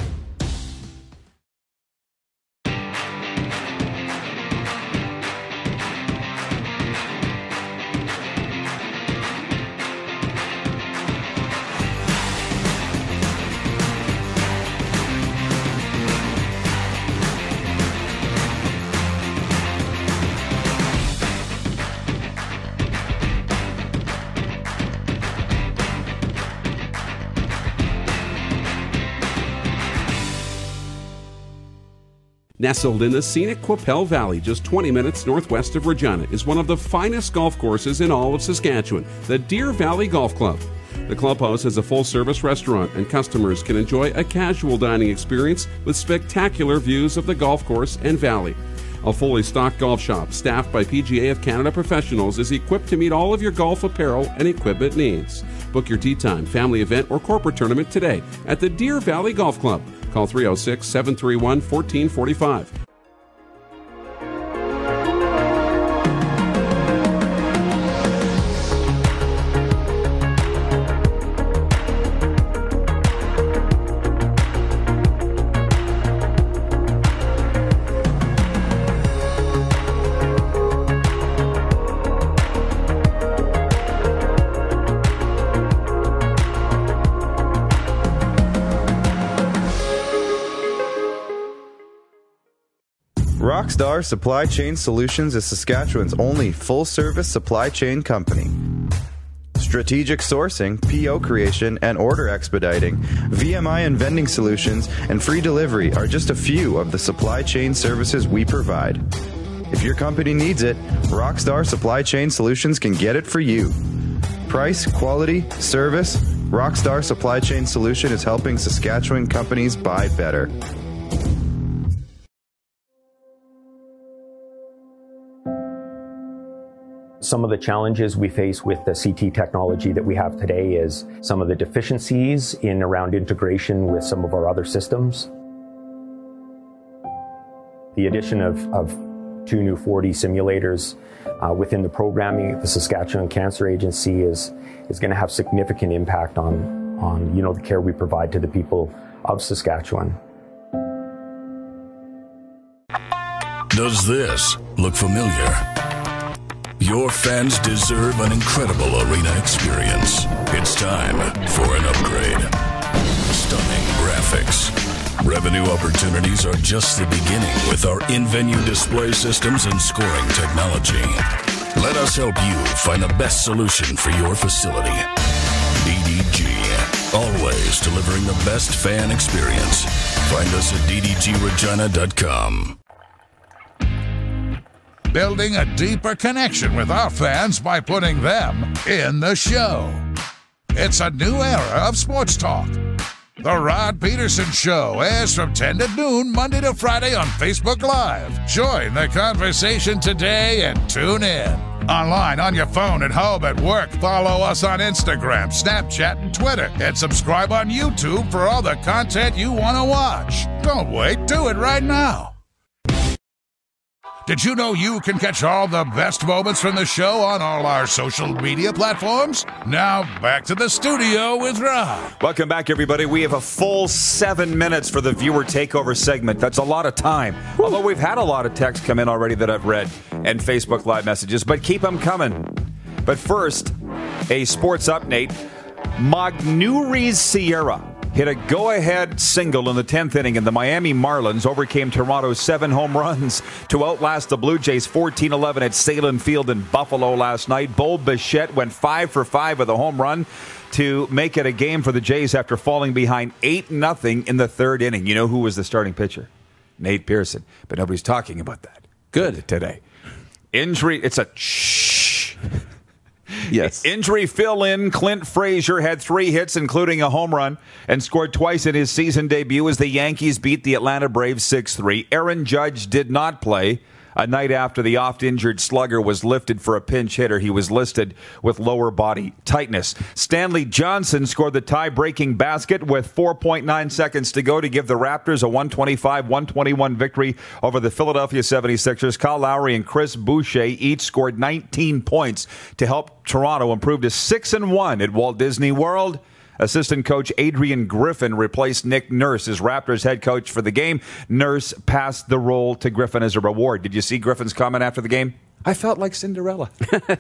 Nestled in the scenic Qu'Appelle Valley, just 20 minutes northwest of Regina, is one of the finest golf courses in all of Saskatchewan, the Deer Valley Golf Club. The clubhouse is a full-service restaurant, and customers can enjoy a casual dining experience with spectacular views of the golf course and valley. A fully stocked golf shop staffed by PGA of Canada professionals is equipped to meet all of your golf apparel and equipment needs. Book your tee time, family event, or corporate tournament today at the Deer Valley Golf Club. Call 306-731-1445. Rockstar Supply Chain Solutions is Saskatchewan's only full-service supply chain company. Strategic sourcing, PO creation, and order expediting, VMI and vending solutions, and free delivery are just a few of the supply chain services we provide. If your company needs it, Rockstar Supply Chain Solutions can get it for you. Price, quality, service, Rockstar Supply Chain Solution is helping Saskatchewan companies buy better. Some of the challenges we face with the CT technology that we have today is some of the deficiencies in around integration with some of our other systems. The addition of 2 new 4D simulators within the programming of the Saskatchewan Cancer Agency is going to have significant impact on the care we provide to the people of Saskatchewan. Does this look familiar? Your fans deserve an incredible arena experience. It's time for an upgrade. Stunning graphics. Revenue opportunities are just the beginning with our in-venue display systems and scoring technology. Let us help you find the best solution for your facility. DDG. Always delivering the best fan experience. Find us at ddgregina.com. Building a deeper connection with our fans by putting them in the show. It's a new era of sports talk. The Rod Peterson Show airs from 10 to noon, Monday to Friday on Facebook Live. Join the conversation today and tune in. Online, on your phone, at home, at work. Follow us on Instagram, Snapchat, and Twitter. And subscribe on YouTube for all the content you want to watch. Don't wait. Do it right now. Did you know you can catch all the best moments from the show on all our social media platforms? Now, back to the studio with Rod. Welcome back, everybody. We have a full 7 minutes for the viewer takeover segment. That's a lot of time. Although we've had a lot of texts come in already that I've read and Facebook Live messages, but keep them coming. But first, a sports update. Magneuris Sierra hit a go-ahead single in the 10th inning, and the Miami Marlins overcame Toronto's 7 home runs to outlast the Blue Jays 14-11 at Salem Field in Buffalo last night. Bo Bichette went 5 for 5 with a home run to make it a game for the Jays after falling behind 8-0 in the 3rd inning. You know who was the starting pitcher? Nate Pearson. But nobody's talking about that. Good. Today. Injury. It's a shh. Yes. Injury fill-in Clint Frazier had 3 hits, including a home run, and scored twice in his season debut as the Yankees beat the Atlanta Braves 6-3. Aaron Judge did not play. A night after the oft-injured slugger was lifted for a pinch hitter, he was listed with lower body tightness. Stanley Johnson scored the tie-breaking basket with 4.9 seconds to go to give the Raptors a 125-121 victory over the Philadelphia 76ers. Kyle Lowry and Chris Boucher each scored 19 points to help Toronto improve to 6-1 at Walt Disney World. Assistant coach Adrian Griffin replaced Nick Nurse as Raptors head coach for the game. Nurse passed the role to Griffin as a reward. Did you see Griffin's comment after the game? I felt like Cinderella.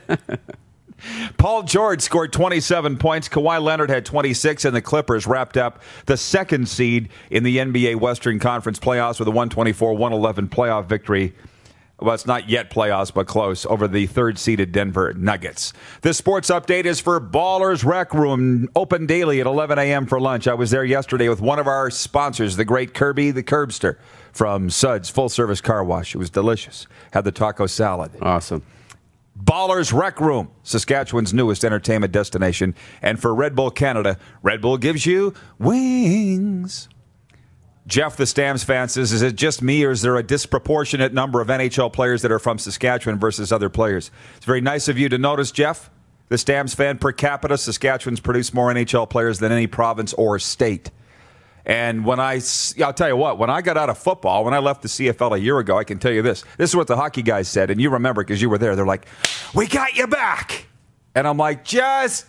Paul George scored 27 points. Kawhi Leonard had 26, and the Clippers wrapped up the 2nd seed in the NBA Western Conference playoffs with a 124-111 playoff victory. Well, it's not yet playoffs, but close, over the 3rd-seeded Denver Nuggets. This sports update is for Ballers Rec Room, open daily at 11 a.m. for lunch. I was there yesterday with one of our sponsors, the great Kirby the Curbster from Suds Full Service Car Wash. It was delicious. Had the taco salad. Awesome. Ballers Rec Room, Saskatchewan's newest entertainment destination. And for Red Bull Canada, Red Bull gives you wings. Jeff, the Stamps fan, says, is it just me or is there a disproportionate number of NHL players that are from Saskatchewan versus other players? It's very nice of you to notice, Jeff. The Stamps fan, per capita, Saskatchewan's produced more NHL players than any province or state. And I'll tell you what, when I got out of football, when I left the CFL a year ago, I can tell you this. This is what the hockey guys said, and you remember because you were there. They're like, we got you back. And I'm like, just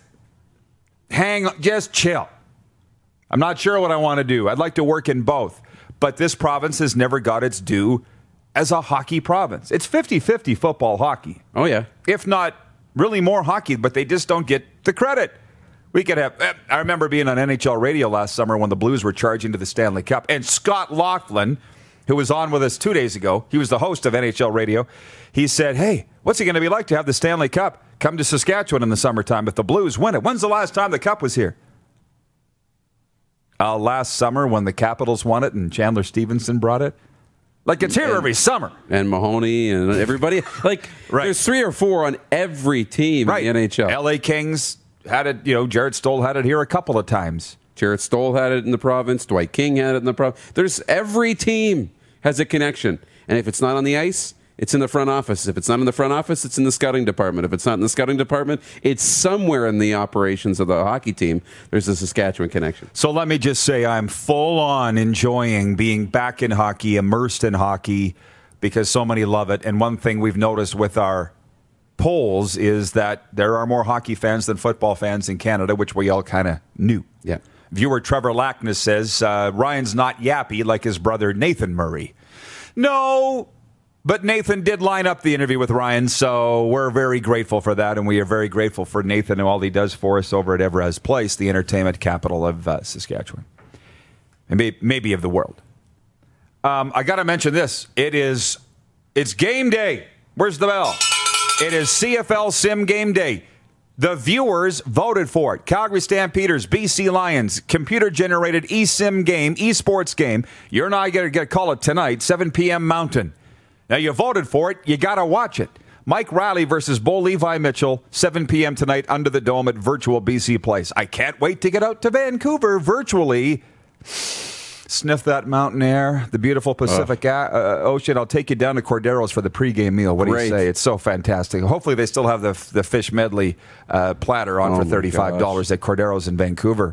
chill. I'm not sure what I want to do. I'd like to work in both. But this province has never got its due as a hockey province. It's 50-50 football hockey. Oh, yeah. If not really more hockey, but they just don't get the credit. We could have. I remember being on NHL radio last summer when the Blues were charging to the Stanley Cup. And Scott Laughlin, who was on with us 2 days ago, he was the host of NHL radio. He said, hey, what's it going to be like to have the Stanley Cup come to Saskatchewan in the summertime if the Blues win it? When's the last time the Cup was here? Last summer when the Capitals won it and Chandler Stevenson brought it. Like, it's here every summer. And Mahoney and everybody. Like, There's 3 or 4 on every team in the NHL. LA Kings had it, Jarrett Stoll had it here a couple of times. Jarrett Stoll had it in the province. Dwight King had it in the province. Every team has a connection. And if it's not on the ice, it's in the front office. If it's not in the front office, it's in the scouting department. If it's not in the scouting department, it's somewhere in the operations of the hockey team. There's a Saskatchewan connection. So let me just say I'm full on enjoying being back in hockey, immersed in hockey, because so many love it. And one thing we've noticed with our polls is that there are more hockey fans than football fans in Canada, which we all kind of knew. Yeah. Viewer Trevor Lackness says, Ryan's not yappy like his brother Nathan Murray. No, but Nathan did line up the interview with Ryan, so we're very grateful for that, and we are very grateful for Nathan and all he does for us over at Evraz Place, the entertainment capital of Saskatchewan, and maybe of the world. I got to mention this. It's game day. Where's the bell? It is CFL Sim Game Day. The viewers voted for it. Calgary Stampeders, BC Lions, computer-generated eSIM game, esports game. You're and I going to call it tonight, 7 p.m. Mountain. Now, you voted for it. You got to watch it. Mike Riley versus Bo Levi Mitchell, 7 p.m. tonight under the dome at Virtual BC Place. I can't wait to get out to Vancouver virtually. Sniff that mountain air, the beautiful Pacific Ocean. I'll take you down to Cordero's for the pregame meal. What do you say? It's so fantastic. Hopefully they still have the fish medley platter on for $35 at Cordero's in Vancouver.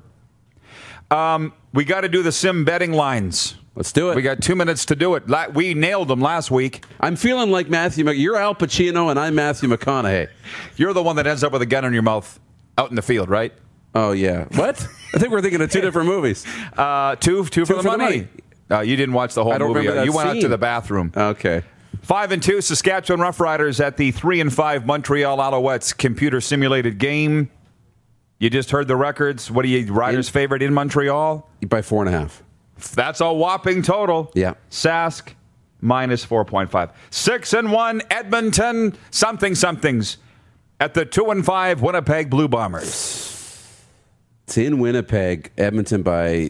We got to do the sim betting lines. Let's do it. We got 2 minutes to do it. We nailed them last week. I'm feeling like you're Al Pacino and I'm Matthew McConaughey. You're the one that ends up with a gun in your mouth out in the field, right? Oh, yeah. What? I think we're thinking of 2 different movies. Two for the money. You didn't watch the whole movie. Remember that you went scene. out to the bathroom. Okay. 5-2 Saskatchewan Roughriders at the 3-5 Montreal Alouettes computer simulated game. You just heard the records. What are you Riders' favorite in Montreal? By 4.5. That's a whopping total. Yeah. Sask minus 4.5. 6-1 Edmonton somethings at the 2-5 Winnipeg Blue Bombers. It's in Winnipeg. Edmonton by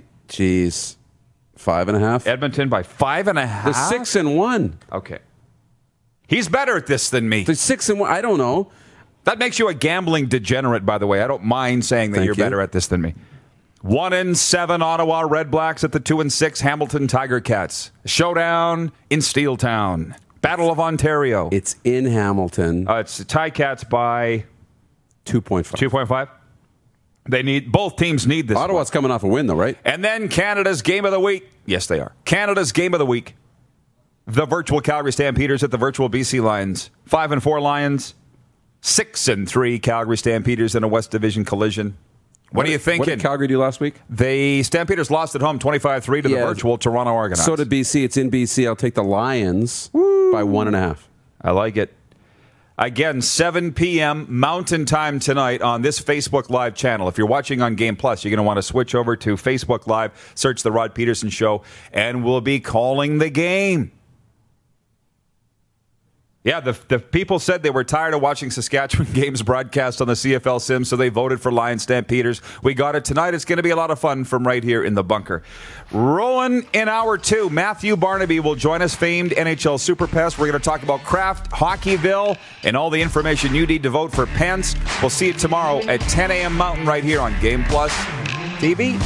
5.5. Edmonton by 5.5. They're 6-1. Okay. He's better at this than me. They're 6-1. I don't know. That makes you a gambling degenerate, by the way. I don't mind saying that you're better at this than me. 1-7 Ottawa Red Blacks at the 2-6 Hamilton Tiger Cats. Showdown in Steeltown. Battle of Ontario. It's in Hamilton. It's the Ticats by 2.5. 2.5. Both teams need this. Ottawa's coming off a win, though, right? And then Canada's Game of the Week. Yes, they are. Canada's Game of the Week. The virtual Calgary Stampeders at the virtual BC Lions. 5-4 Lions. 6-3 Calgary Stampeders in a West Division collision. What are you thinking? What did Calgary do last week? The Stampeders lost at home 25-3 to the virtual Toronto Argonauts. So did BC. It's in BC. I'll take the Lions by 1.5. I like it. Again, 7 p.m. Mountain Time tonight on this Facebook Live channel. If you're watching on Game Plus, you're going to want to switch over to Facebook Live, search The Rod Peterson Show, and we'll be calling the game. Yeah, the people said they were tired of watching Saskatchewan games broadcast on the CFL Sim, so they voted for Lion Stampeders. We got it tonight. It's going to be a lot of fun from right here in the bunker. Rolling in hour 2, Matthew Barnaby will join us, famed NHL Super Pest. We're going to talk about Kraft, Hockeyville, and all the information you need to vote for Pence. We'll see you tomorrow at 10 a.m. Mountain right here on Game Plus TV.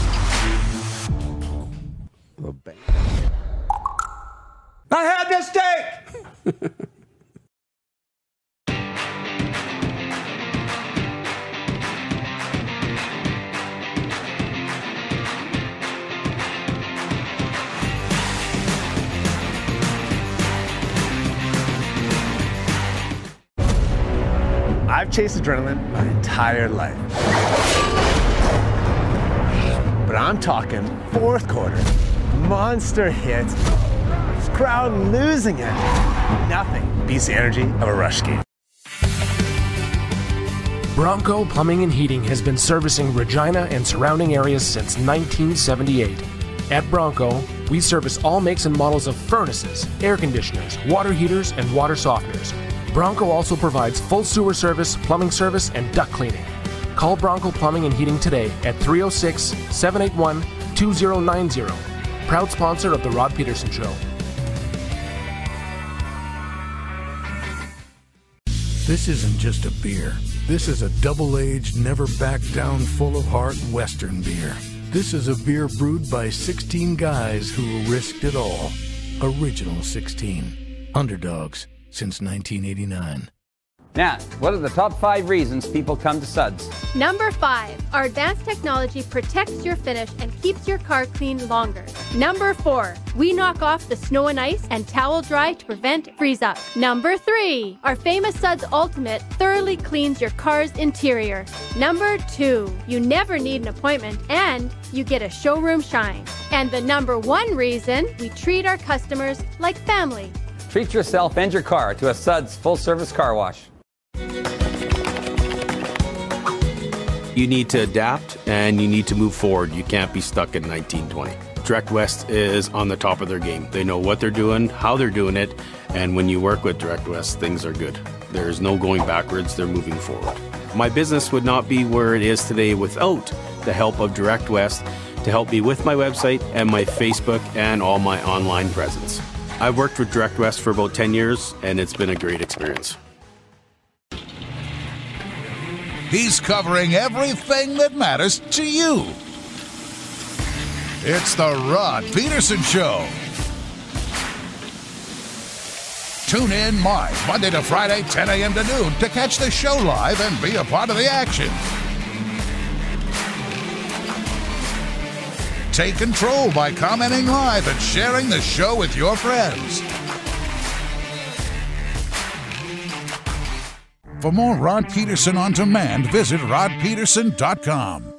I had this steak! I've chased adrenaline my entire life. But I'm talking fourth quarter, monster hit, crowd losing it. Nothing beats the energy of a rush game. Bronco Plumbing and Heating has been servicing Regina and surrounding areas since 1978. At Bronco, we service all makes and models of furnaces, air conditioners, water heaters, and water softeners. Bronco also provides full sewer service, plumbing service, and duct cleaning. Call Bronco Plumbing and Heating today at 306-781-2090. Proud sponsor of The Rod Peterson Show. This isn't just a beer. This is a double-aged, never-back-down, full-of-heart Western beer. This is a beer brewed by 16 guys who risked it all. Original 16. Underdogs. Since 1989. Now, what are the top 5 reasons people come to Suds? Number 5, our advanced technology protects your finish and keeps your car clean longer. Number 4, we knock off the snow and ice and towel dry to prevent freeze up. Number 3, our famous Suds Ultimate thoroughly cleans your car's interior. Number 2, you never need an appointment and you get a showroom shine. And the number 1 reason, we treat our customers like family. Treat yourself and your car to a Suds full-service car wash. You need to adapt and you need to move forward. You can't be stuck in 1920. Direct West is on the top of their game. They know what they're doing, how they're doing it, and when you work with Direct West, things are good. There's no going backwards, they're moving forward. My business would not be where it is today without the help of Direct West to help me with my website and my Facebook and all my online presence. I've worked with Direct West for about 10 years, and it's been a great experience. He's covering everything that matters to you. It's the Rod Peterson Show. Tune in live Monday to Friday, 10 a.m. to noon to catch the show live and be a part of the action. Take control by commenting live and sharing the show with your friends. For more Rod Peterson on demand, visit rodpeterson.com.